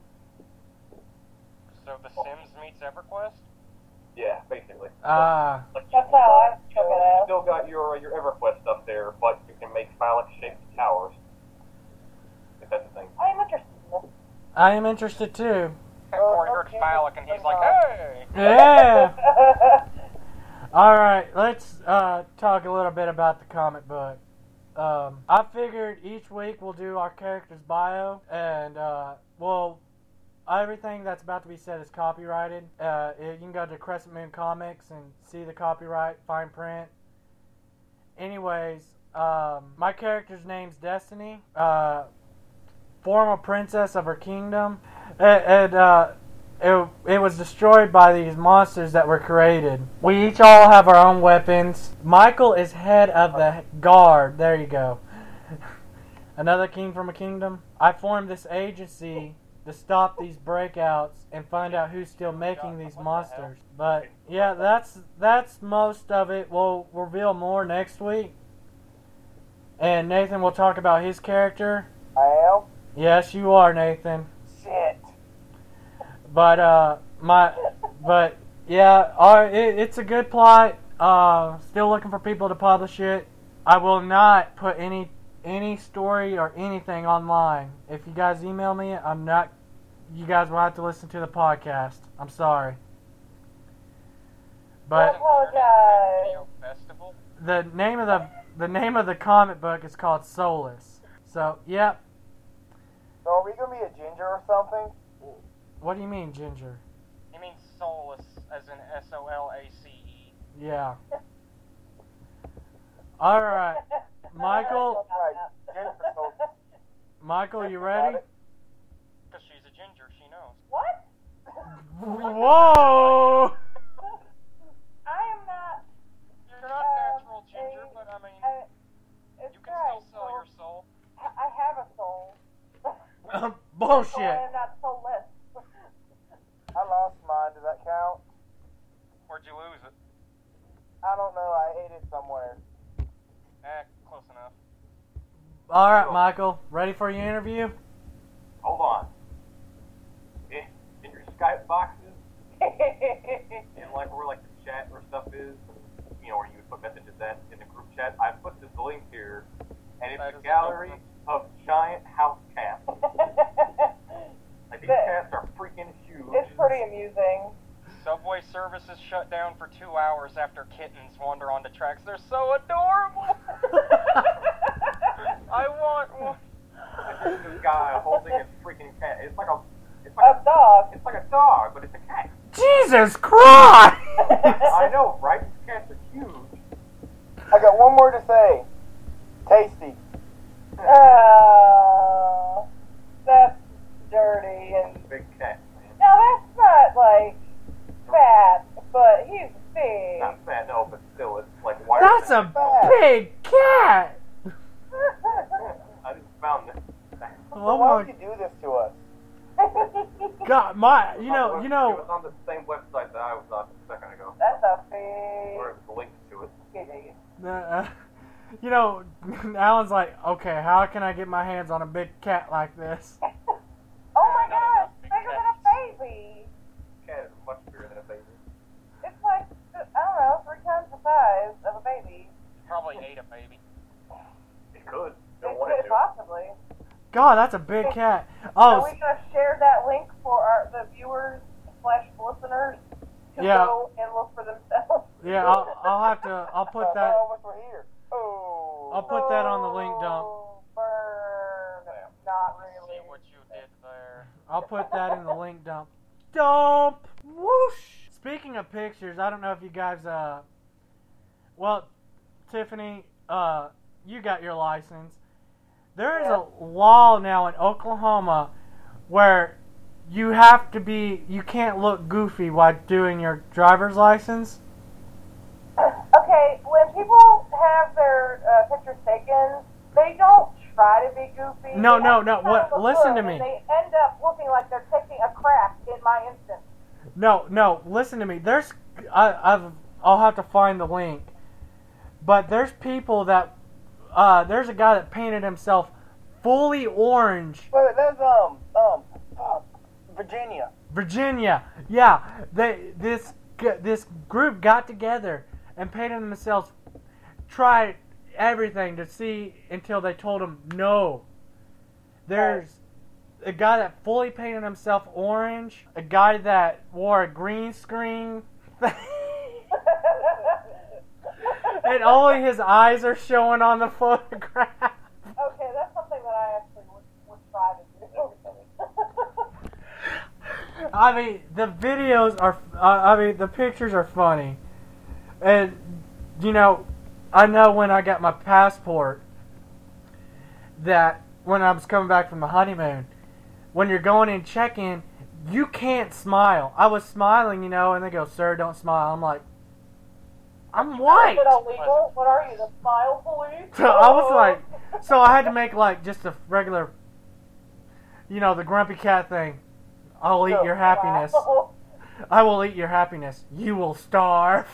So The Sims meets EverQuest? Yeah, basically. Ah. Like, That's how I took it you as. still got your your EverQuest stuff there, but you can make phallic-shaped towers. If that's a thing. I am interested in this. I am interested too. Corey heard okay. phallic and he's like, hey! Yeah. Alright, let's uh, talk a little bit about the comic book. Um, I figured each week we'll do our character's bio, and uh, well, everything that's about to be said is copyrighted. Uh, you can go to Crescent Moon Comics and see the copyright, fine print. Anyways, um, my character's name's Destiny, uh, former princess of her kingdom, and, and uh, it, it was destroyed by these monsters that were created. We each all have our own weapons. Michael is head of the guard. There you go. Another king from a kingdom. I formed this agency to stop these breakouts and find out who's still making these monsters. But yeah, that's that's most of it. We'll reveal more next week. And Nathan will talk about his character. I am? Yes, you are, Nathan. Shit. But uh, my, but yeah, our, it, it's a good plot. Uh, still looking for people to publish it. I will not put any any story or anything online. If you guys email me, I'm not. You guys will have to listen to the podcast. I'm sorry. But apologize. Video festival? the name of the the name of the comic book is called Soulless. So yep. So are we gonna be a ginger or something? What do you mean, Ginger? He means soulless, as in S O L A C E. Yeah. All right, Michael. Right, ginger so Michael, you ready? Because she's a ginger, she knows. What? Whoa! I am not. You're not Um, natural ginger, a- but I mean, I, it's you can right. still sell so your soul. I have a soul. So Bullshit. I am not soulless. I lost mine. Does that count? Where'd you lose it? I don't know. I ate it somewhere. Eh, close enough. All right, Michael. Ready for your interview? Hold on. In, in your Skype boxes, and like where like the chat or stuff is, you know, where you would put messages at in the group chat, I put this link here, and it's That a is gallery awesome. of giant house cats. Like these That- cats are freaking huge. It's pretty amusing. Subway services shut down for two hours after kittens wander onto tracks. They're so adorable! I want one. There's this guy holding a freaking cat. It's like a, it's like A dog. It's like a dog, but it's a cat. Jesus Christ! I know, right? These cats are huge. I got one more to say. Tasty. Uh, that's dirty and Big cat, man. now that's not like fat, but he's big. Not fat, no, but still, it's like why? That's a big cat. I just found it. Oh Why my would you do this to us? God, my, you know, you It know, was on the same website that I was on a second ago. That's a big Where it's linked to it. kitty. uh, you know, Alan's like, okay, how can I get my hands on a big cat like this? Oh my Not gosh, enough big bigger than cats. a baby. Cat is much bigger than a baby. It's like, I don't know, three times the size of a baby. Probably ate a baby. It could. It Don't want it could to. possibly. God, that's a big cat. Are Oh, we gonna share that link for our the viewers slash listeners to Yeah. go and look for themselves? yeah, I'll, I'll have to, I'll put that, All of us were here. Oh. I'll put that on the link dump. Oh, burn. Not See really. what you did there. I'll put that in the link dump. Dump! Whoosh! Speaking of pictures, I don't know if you guys, uh, well, Tiffany, uh, you got your license. There is a law now in Oklahoma where you have to be, you can't look goofy while doing your driver's license. Okay, when people have their uh, pictures taken, they don't try to be goofy. No, They no, actually no, try what- look listen good, to me. and they end up looking like they're taking a crap in my instance. No, no, listen to me. There's, I, I've, I'll have to find the link. But there's people that, uh, there's a guy that painted himself fully orange. Wait, wait, that's um um uh, Virginia. Virginia, yeah. They this g- this group got together and painted themselves. Tried everything to see until they told him no. There's a guy that fully painted himself orange. A guy that wore a green screen. And only his eyes are showing on the photograph. Okay, that's something that I actually would, would try to do. I mean, the videos are. Uh, I mean, the pictures are funny, and you know, I know when I got my passport that when I was coming back from the honeymoon, when you're going in check-in, you can't smile. I was smiling, you know, and they go, "Sir, don't smile." I'm like, I'm white. Is it illegal? What are you, the smile police? So I was like, so I had to make like just a regular, you know, the grumpy cat thing. I'll eat your happiness. Wow. I will eat your happiness. You will starve.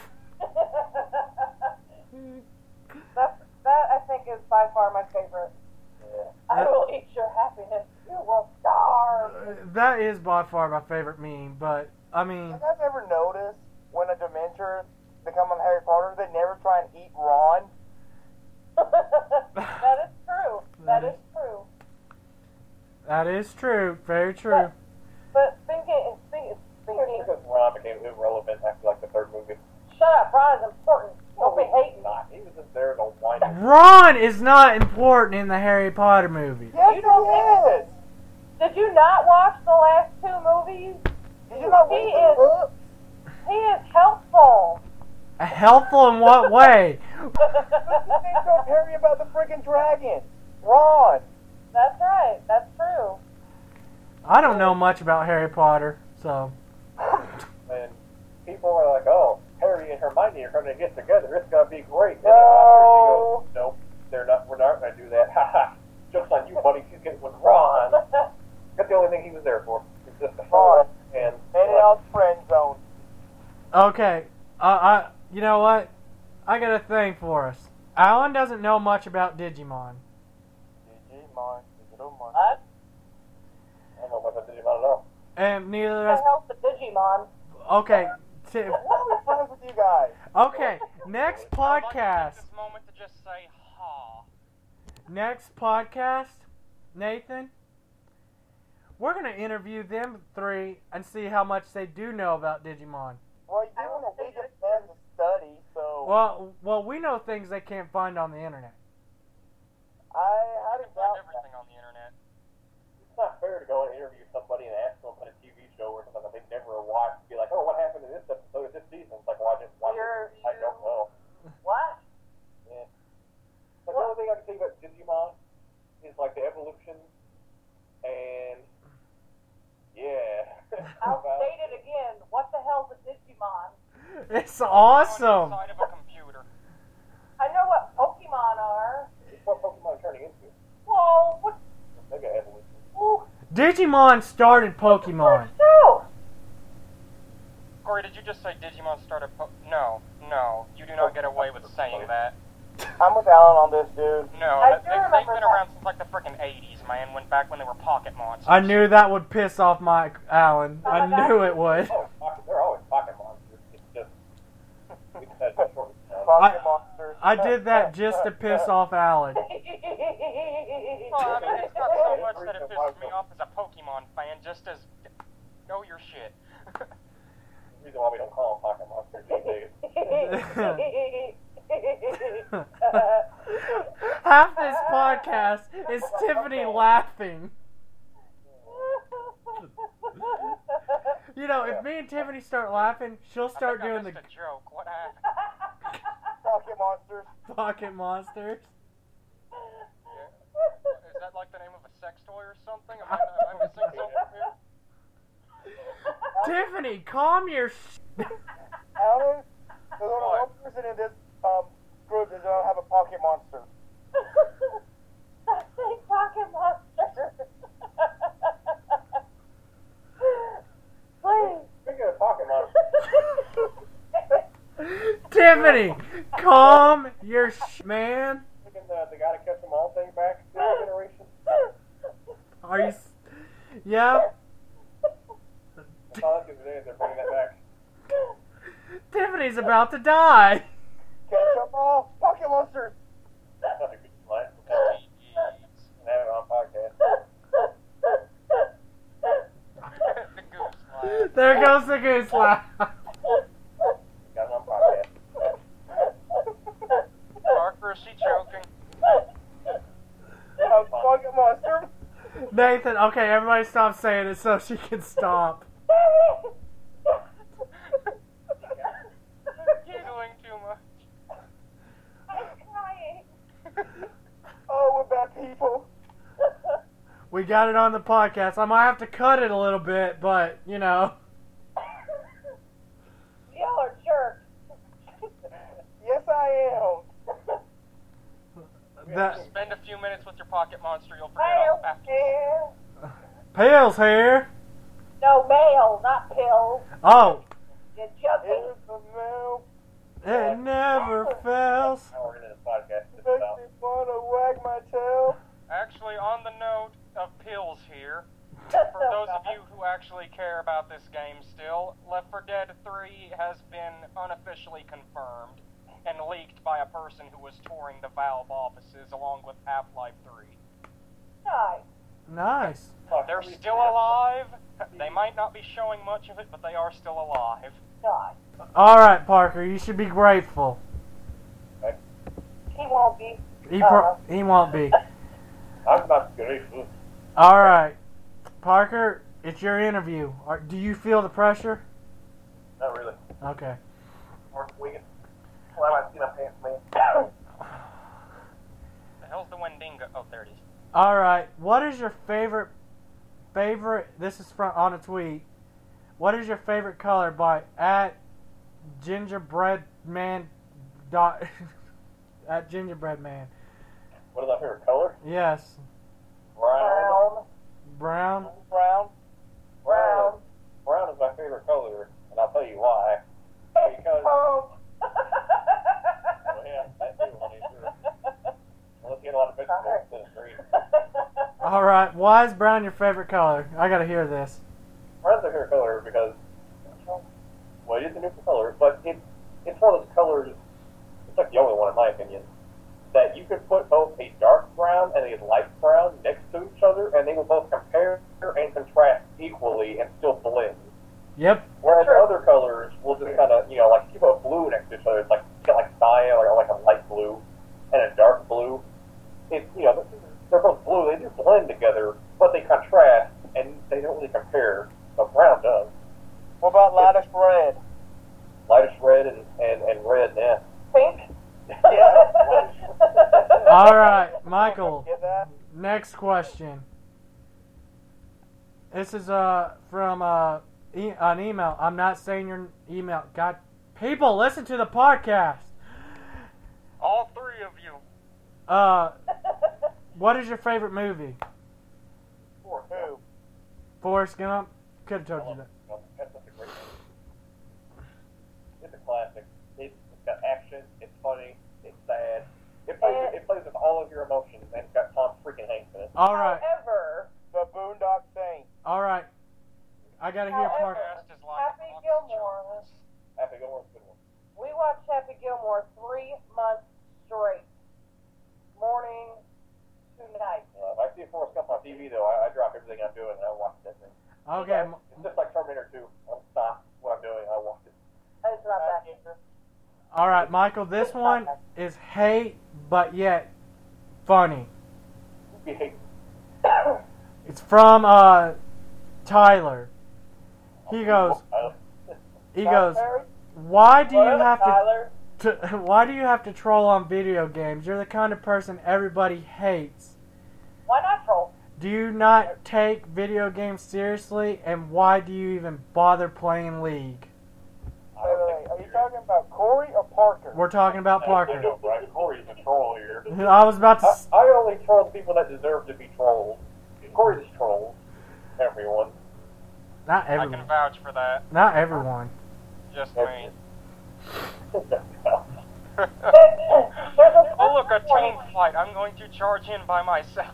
That, that I think is by far my favorite. I will eat your happiness. You will starve. That is by far my favorite meme, but I mean, Have you guys ever noticed when a Dementor they come on Harry Potter, they never try and eat Ron? That is true. That is true. that is true. Very true. But thinking, thinking, thinking. Because Ron became irrelevant after like the third movie. Shut up, Ron is important. Don't be hating. Not. He was just there to whine. Ron is not important in the Harry Potter movie. Yes, You don't he is. Did you not watch the last two movies? Did you not He read is- the book? He is helpful. Helpful in what way? They told Harry about the freaking dragon. Ron. That's right. That's true. I don't know much about Harry Potter, so And people are like, oh, Harry and Hermione are going to get together. It's going to be great. And No. then after she goes, nope, they're not. We're not going to do that. Ha ha. Jokes on you, buddy. She's getting with Ron. That's the only thing he was there for. It's just the Ron. fun and And out friend zone. okay. Uh, I, you know what? I got a thing for us. Alan doesn't know much about Digimon. Digimon. Digimon. What? I don't know about Digimon at all. And neither What of the us. hell's the Digimon? Okay. T- What are friends with you guys? okay. Next I'd like to take podcast. this moment to just say, ha. Next podcast, Nathan. We're gonna interview them three and see how much they do know about Digimon. Well, you give them a week of time to study, so Well, well, we know things they can't find on the internet. I You had can a find doubt everything on the internet. It's not fair to go and interview somebody and ask them about a T V show or something that they've never watched. Be like, oh, what happened in this episode of this season? It's like, well, I just watched You're- it. I don't know. What? Yeah. But the only thing I can think about Digimon is like the evolution, and yeah. I'll state it again. What the hell's a Digimon? It's awesome. On the side of a computer. I know what Pokemon are. It's what Pokemon are turning into. Whoa, what? Mega evolution. Ooh, Digimon started Pokemon. no. Corey, did you just say Digimon started po- No, no. You do not get away with saying that. I'm with Alan on this, dude. No, I that- do they, they've remember been that. around since like the frickin' eighties, man. Went back when they were pocket monsters. I knew that would piss off Mike Allen. I knew it would. Oh, pocket, they're always pocket monsters. It's just we just had to shorten it down. Pocket I- monsters. I did that just to piss off Allen. Well, I mean, it's not so much that it pisses me off as a Pokemon fan, just as know your shit. The reason why we don't call them pocket monsters these days. Half this podcast is Tiffany laughing. You know, if me and Tiffany start laughing, she'll start I think doing I the missed a joke. What happened? Pocket monsters. pocket monsters. Yeah. Is that like the name of a sex toy or something? Am I, am I missing something here? Tiffany, calm your sh- Alan, there's only one person in this um, group that doesn't have a pocket monster. That's a Pocket Monster. Please. Speaking of pocket monsters, Tiffany, calm your sh- man. speaking the, the gotta catch them all thing back to the generation. Are you? s- Yeah. I thought the other day they're bringing that back. Tiffany's about to die. Catch them all. Pocket monsters. That's not a good slide. And have it on podcast. The goose laugh. There goes the goose laugh. Got it on podcast. Parker, is she joking? A pocket monster. Nathan, okay, everybody stop saying it so she can stop. Giggling too much. I'm crying. Oh, we're bad people. We got it on the podcast. I might have to cut it a little bit, but, you know. Y'all are jerks. Yes, I am. That Spend a few minutes with your pocket monster, you'll forget all Male after. hair. Pills here. No, male, not pills. Oh, You're joking. It's a male. it never fails. Now we're into this podcast. This is Makes out. me wanna wag my tail. Actually, on the note of pills here, for those of you who actually care about this game still, Left four Dead three has been unofficially confirmed and leaked by a person who was touring the Valve offices along with Half-Life three. Nice. Nice. Fuck, They're we- still alive. They might not be showing much of it, but they are still alive. Nice. All right, Parker, you should be grateful. He won't be. He pro- he won't be. I'm not grateful. All right, Parker, it's your interview. Are, do you feel the pressure? Not really. Okay. We're weekend. Well, I might see my pants, man. The hell's the Wendigo? Oh, there it is. All right. What is your favorite favorite? This is from on a tweet. What is your favorite color by at gingerbread man dot at gingerbread man? What is my favorite color? Yes, Brown. Brown. brown. Brown. Brown. is- Brown is my favorite color, and I'll tell you why. Because, Oh. well, yeah, that too, honey, sure. Unless you get a lot of vegetables instead of green. All right. Why is brown your favorite color? I gotta hear this. Brown's my favorite color because, well, it is a neutral color, but it, it's one of those colors, it's like the only one in my opinion, that you could put both a dark brown and a light brown next to each other, and they will both compare and contrast equally and still blend. Yep. Whereas Sure. other colors will just kind of, you know, like if you put a blue next to each other, it's like you got like cyan or like a light blue and a dark blue. It's, you know, they're both blue. They do blend together, but they contrast and they don't really compare. But brown does. What about lightest red? Lightest red and, and, and red, yeah. Pink. Yeah. All right, Michael. Get that? Next question. This is uh from uh e- an email. I'm not saying your email. God, people, listen to the podcast. All three of you. Uh, what is your favorite movie? Four. Who? Forrest Gump. Could have told you that. That's such a great movie. It's a classic. It's, it's got action. It's funny. It's sad. It plays. And- It plays with all of your emotions, and it's got Tom freaking Hanks in it. All right, However, The Boondock Saints. all right. I gotta hear However- Parker. Cast is like Happy Monster Gilmore. Trucks. Happy Gilmore's a good one. we watched Happy Gilmore three months straight, morning to night. Uh, if I see Forrest Gump on T V, though, I, I drop everything I'm doing and I watch that thing. Okay, m- It's just like Terminator two. I'll stop what I'm doing. I watch it. It's not that. all right, Michael. This one is hate, but yet funny. You hate It's from uh Tyler. He goes. I, He goes. Tyler? Why do you What, have to? Tyler? To, why do you have to troll on video games? You're the kind of person everybody hates. Why not troll? Do you not take video games seriously? And why do you even bother playing League? I Wait, don't wait, think wait. Are you talking about Corey or Parker? We're talking about Parker. No, right? Corey's a troll here. I was about to. I, s- I only troll the people that deserve to be trolled. Corey's trolls everyone. Not I can everyone. vouch for that. Not everyone. Just me. There's a Oh look, a certain team point- fight. I'm going to charge in by myself.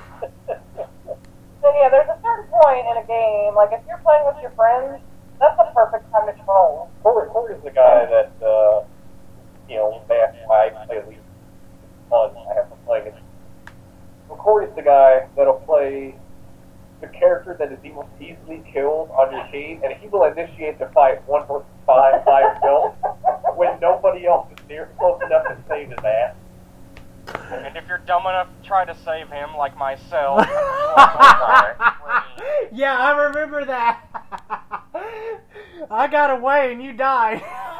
So yeah, there's a certain point in a game, like if you're playing with your friends, that's the perfect time to troll. Corey, Corey's the guy that, uh, you know, they ask why I play at least fun. I have fun playing it. Well, Corey's the guy that'll play the character that is the most easily killed on your team, and he will initiate the fight one versus five by himself when nobody else is near close enough to save his ass. And if you're dumb enough to try to save him, like myself, you are going to Yeah, I remember that. I got away and you died.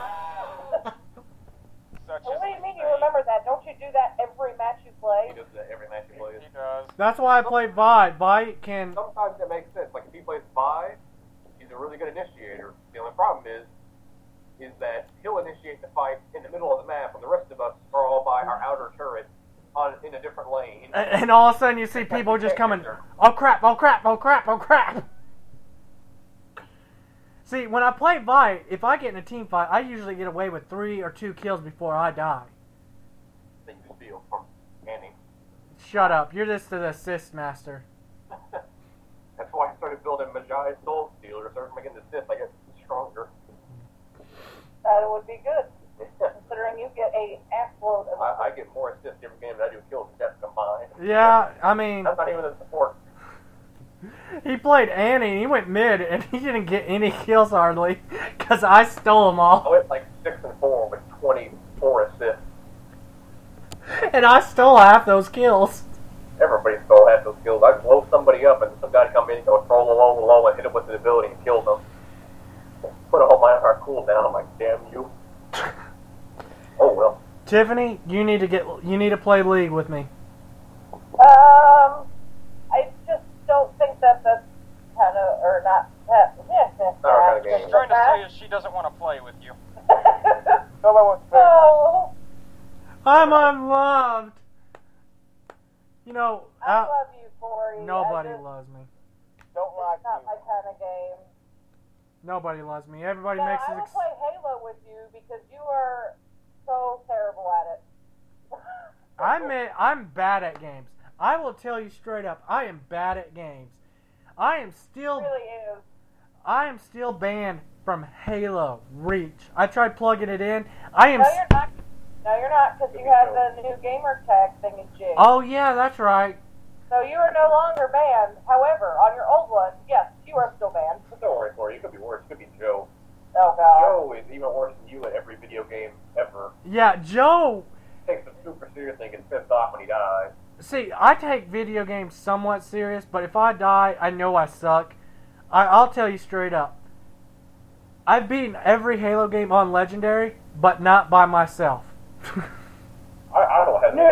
Such What is do you mean you fate. remember that? Don't you do that every match you play? He does that every match he plays. He does. That's why I play Vi. Vi can. Sometimes it makes sense. Like if he plays five, he's a really good initiator. The only problem is, is that he'll initiate the fight in the middle of the map, when the rest of us are all by our outer turret on in a different lane. And all of a sudden you see people just coming. Oh crap! Oh crap! Oh crap! Oh crap! See, when I play Vi, if I get in a team fight, I usually get away with three or two kills before I die. That you steal from Annie. Shut up! You're just the assist master. That's why I started building Magi Soul Stealer, so I'm making the Sith I get stronger. That would be good, considering you get a assload of. I, I get more assists every game than I do kills and deaths combined. Yeah, I mean, That's not even the support. he played Annie and he went mid and he didn't get any kills hardly because I stole them I all. went like six and four with twenty-four assists. And I stole half those kills. Everybody stole half those kills. I'd blow somebody up and some guy come in and go troll low, low, and hit him with the ability and kill them. Put a whole my heart cool down. I'm like, damn you. Oh well. Tiffany, you need to get you need to play League with me. Um, I just don't think that that's kind of, or not, that, yeah, Not our kind of game. She's trying to say is she doesn't want to play with you. Nobody wants to play. So, I'm unloved. You know, I I, love you, Corey. nobody I just, loves me. Don't like It's not you. my kind of game. Nobody loves me. Everybody But makes I it. will Ex- play Halo with you because you are so terrible at it. I'm a, I'm bad at games. I will tell you straight up. I am bad at games. I am It still really is. I am still banned from Halo Reach. I tried plugging it in. I am. No, s- you're not. No, you're not, because you have the new gamer tag thingy-jig. Oh yeah, that's right. So you are no longer banned. However, on your old one, yes, you are still banned. Don't worry, Corey. You could be worse. It could be Joe. Oh, God. Joe is even worse than you at every video game ever. Yeah, Joe. Takes it super seriously and gets pissed off when he dies. See, I take video games somewhat serious, but if I die, I know I suck. I, I'll tell you straight up. I've beaten every Halo game on Legendary, but not by myself. I, I don't have No.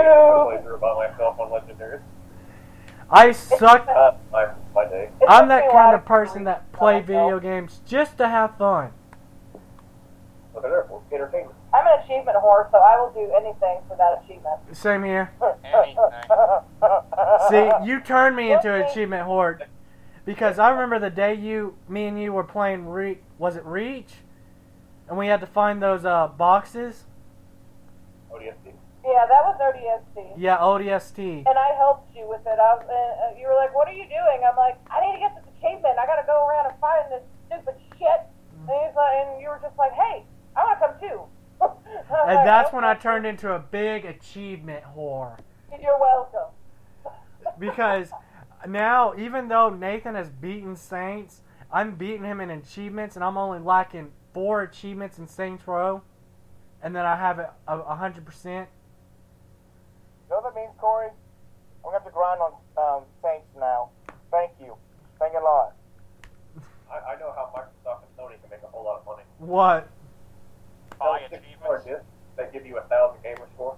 playthrough by myself on Legendary. I suck. Uh, my, my day. It I'm took that me a kind while of person to that read play myself. video games just to have fun. Look at there for entertainment. I'm an achievement whore, so I will do anything for that achievement. Same here. Anything. See, you turned me into an achievement horde because I remember the day you, me and you were playing. Re- was it Reach? And we had to find those uh, boxes. O D S T. Yeah, that was O D S T. Yeah, O D S T. And I helped you with it. I was, uh, you were like, "What are you doing?" I'm like, "I need to get this achievement. I got to go around and find this stupid shit." And he's like, and you were just like, "Hey, I want to come too." And that's when I turned into a big achievement whore. You're welcome. Because now, even though Nathan has beaten Saints, I'm beating him in achievements, and I'm only lacking four achievements in Saints Row, and then I have it a a hundred percent. You know what that means, Corey? I'm going to have to grind on um, Saints now. Thank you. Thank you a lot. I, I know how Microsoft and Sony can make a whole lot of money. What? Buy Those six dollar achievements. discs that give you a thousand gamer score.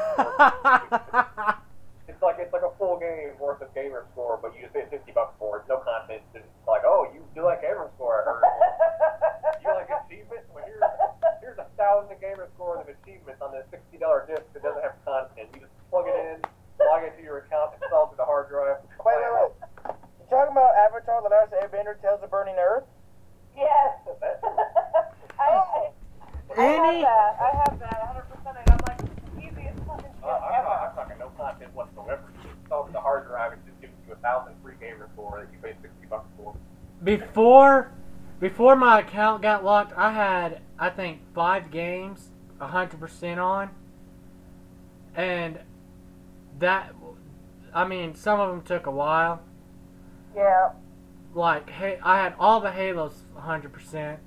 It's like it's like a full game worth of gamer score, but you just pay fifty bucks for it. No content. It's like, oh, you you like gamer score? I heard. You like achievements? Well, here's here's a thousand gamer scores of achievements on this sixty dollar disc that doesn't have content. You just plug it in, log into your account, install it to the hard drive. Wait, wait, wait. You talking about Avatar: The Last Airbender, Tales of Burning Earth? Yes. I, I, I Any? have that. I have that one hundred percent. And I'm like, it's the easiest fucking shit Uh, I'm, ever. not, I'm talking no content whatsoever. You just install it to the hard drive and just gives you a thousand free gamer score that you pay sixty bucks for. Before, before my account got locked, I had I think five games, a hundred percent on, and that, I mean, some of them took a while. Yeah. Like, hey, I had all the Halos a hundred percent.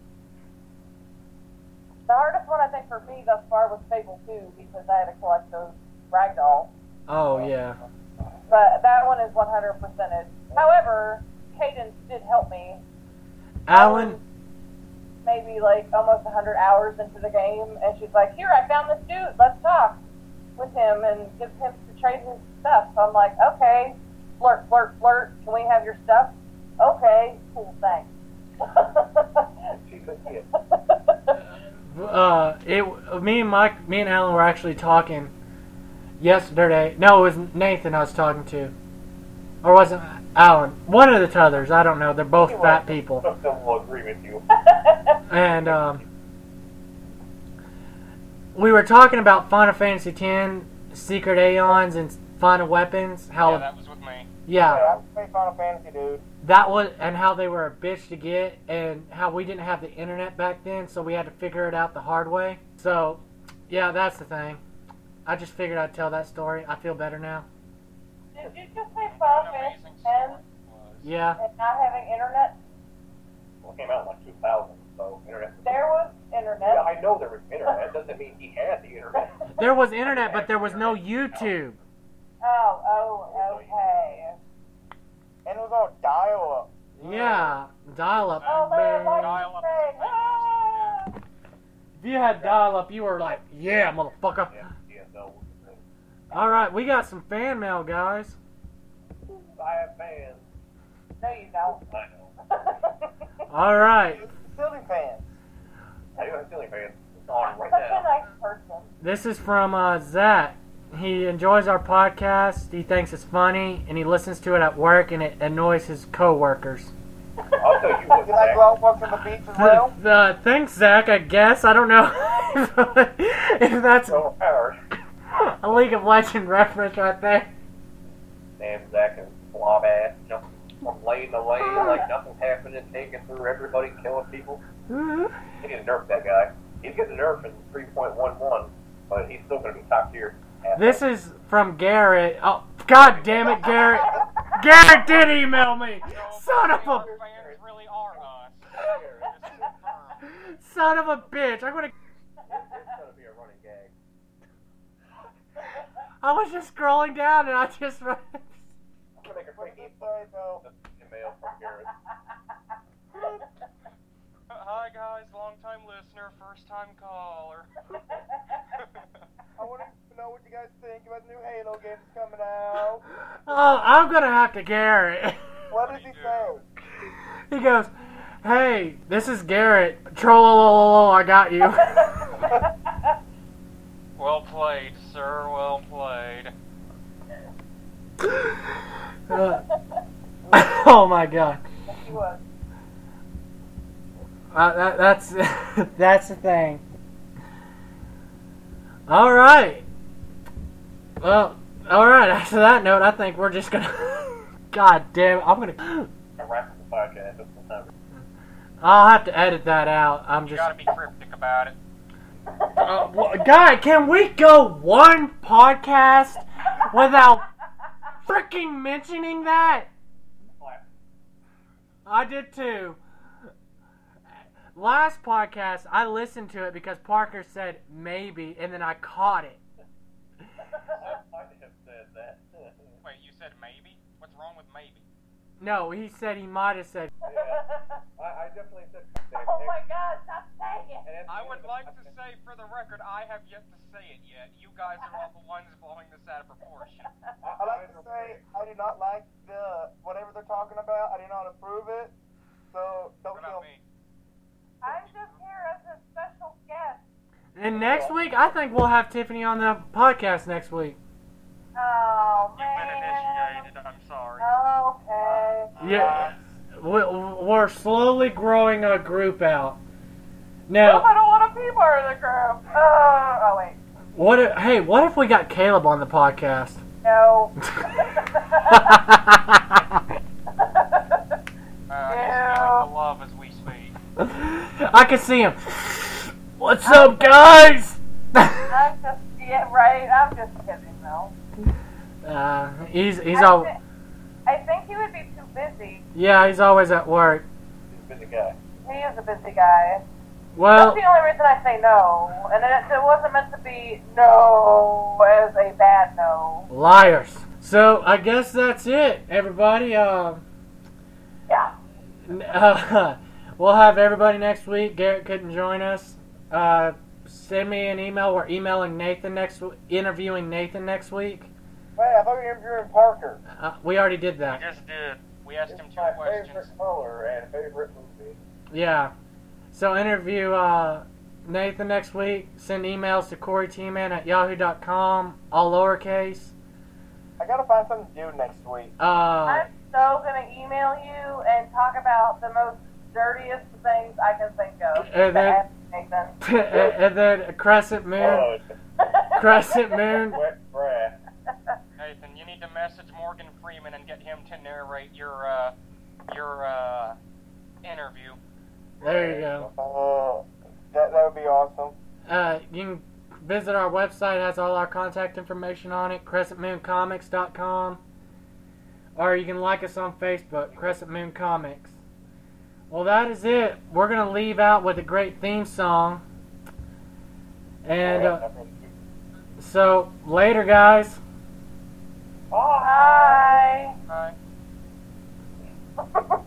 The hardest one I think for me thus far was Fable two because I had to collect those ragdoll. Oh yeah. But that one is one hundred percented. However, Cadence did help me. Alan, Maybe like almost one hundred hours into the game, and she's like, "Here, I found this dude. Let's talk with him and give him to trade his stuff." So I'm like, "Okay, flirt, flirt, flirt. Can we have your stuff?" Okay, cool, thanks. She's a kid. uh, it me and Mike, me and Alan were actually talking yesterday. No, it was Nathan I was talking to, or was it Alan? One of the t'others. I don't know. They're both fat people. Some of them will agree with you. And um, we were talking about Final Fantasy X, Secret Aeons, and Final Weapons. How Yeah, that was with me. yeah, Yeah, I play Final Fantasy, dude. that was, and how they were a bitch to get, and how we didn't have the internet back then, so we had to figure it out the hard way. So, yeah, that's the thing. I just figured I'd tell that story. I feel better now. Did you just say Final An Fantasy amazing ten story was. Yeah. and not having internet? Well, it came out in like two thousand, so internet. There was internet. Yeah, I know there was internet. Doesn't mean he had the internet. There was internet, but there was no YouTube. Oh, oh, okay. And it was all dial-up. Yeah, dial-up. Oh man, why Dial you up say? is the Ah! If you had dial-up, you were like, yeah, motherfucker. Yeah, D S L was the thing. All right, we got some fan mail, guys. I have fans. No, you don't. I know. All right. Silly fans. I do have silly fans. It's on right Such a now. nice person. This is from uh, Zach. He enjoys our podcast. He thinks it's funny, and he listens to it at work, and it annoys his coworkers. I'll tell you what, You like Zach. long walks on the beach as well? Uh, thanks, Zach. I guess I don't know if that's So Howard. a League of Legends reference right there. Damn Zach and slob ass jumping from lane to lane like nothing's happening, taking through everybody, killing people. They need to nerf that guy. He's getting nerfed in three point one one, but he's still going to be top tier. This is from Garrett. Oh, god damn it, Garrett! Garrett did email me. Son of a Our fans really are us. This is confirmed. son of a bitch! I'm gonna. It's going to be a running gag. I was just scrolling down and I just. I'm going to make a What's quick this say, though? email from Garrett. Hi guys, long time listener, first time caller. I want to to know what you guys think about the new Halo games coming out. Oh, I'm gonna have to Garrett. What does he say? He goes, "Hey, this is Garrett. Trollolololo, I got you." Well played, sir. Well played. Uh, oh my god. He was. Uh, that, that's that's the thing. All right. Well, all right. After that note, I think we're just gonna. God damn it! I'm gonna. Wrap the podcast up sometime. I'll have to edit that out. I'm You just. gotta be cryptic about it. Uh, wh- God, can we go one podcast without freaking mentioning that? I did too. Last podcast, I listened to it because Parker said maybe, and then I caught it. I might have said that. Wait, you said maybe? What's wrong with maybe? No, he said he might have said. Yeah, I, I definitely said. Oh my God! Stop saying it. And at the I end would of the like to podcast- say, for the record, I have yet to say it yet. You guys are all the ones blowing this out of proportion. I like to say I do not like the whatever they're talking about. I do not approve it. So don't What kill about me. me? I'm just here as a special guest. And next week, I think we'll have Tiffany on the podcast next week. Oh You've been man. initiated. I'm sorry. Okay. Yeah, we- we're slowly growing a group out. What if I Now, don't want to be part of the group? Uh, oh wait. what? If, hey, what if we got Caleb on the podcast? No. Uh, he's feeling the love as we speak. I can see him. What's up, guys? I'm just yeah, right. I'm just kidding though. uh, he's he's I, all thi- I think he would be too busy. yeah, he's always at work. He's a busy guy. He is a busy guy. Well, That's the only reason I say no, and it, it wasn't meant to be no as a bad no. liars. So I guess that's it, everybody. Uh, Yeah. uh, we'll have everybody next week. Garrett couldn't join us. Uh, send me an email. We're emailing Nathan next, w- interviewing Nathan next week. Wait, I thought you were interviewing Parker. Uh, we already did We that. just did. We asked It's him two my questions. favorite color and favorite movie. Yeah. So interview uh, Nathan next week. Send emails to Corey T Man at yahoo dot com, all lowercase. I gotta find something to do next week. Uh, I'm so gonna email you and talk about the most dirtiest things I can think of. And to then- ask Nathan. and then Crescent Moon. Blood, Crescent Moon. wet breath. Nathan, you need to message Morgan Freeman and get him to narrate your uh, your uh, interview. There you go. Uh, that that would be awesome. Uh, you can visit our website. It has all our contact information on it, crescent moon comics dot com. Or you can like us on Facebook, Crescent Moon Comics. Well, that is it. We're going to leave out with a great theme song. And uh, so, later, guys. Bye. Bye.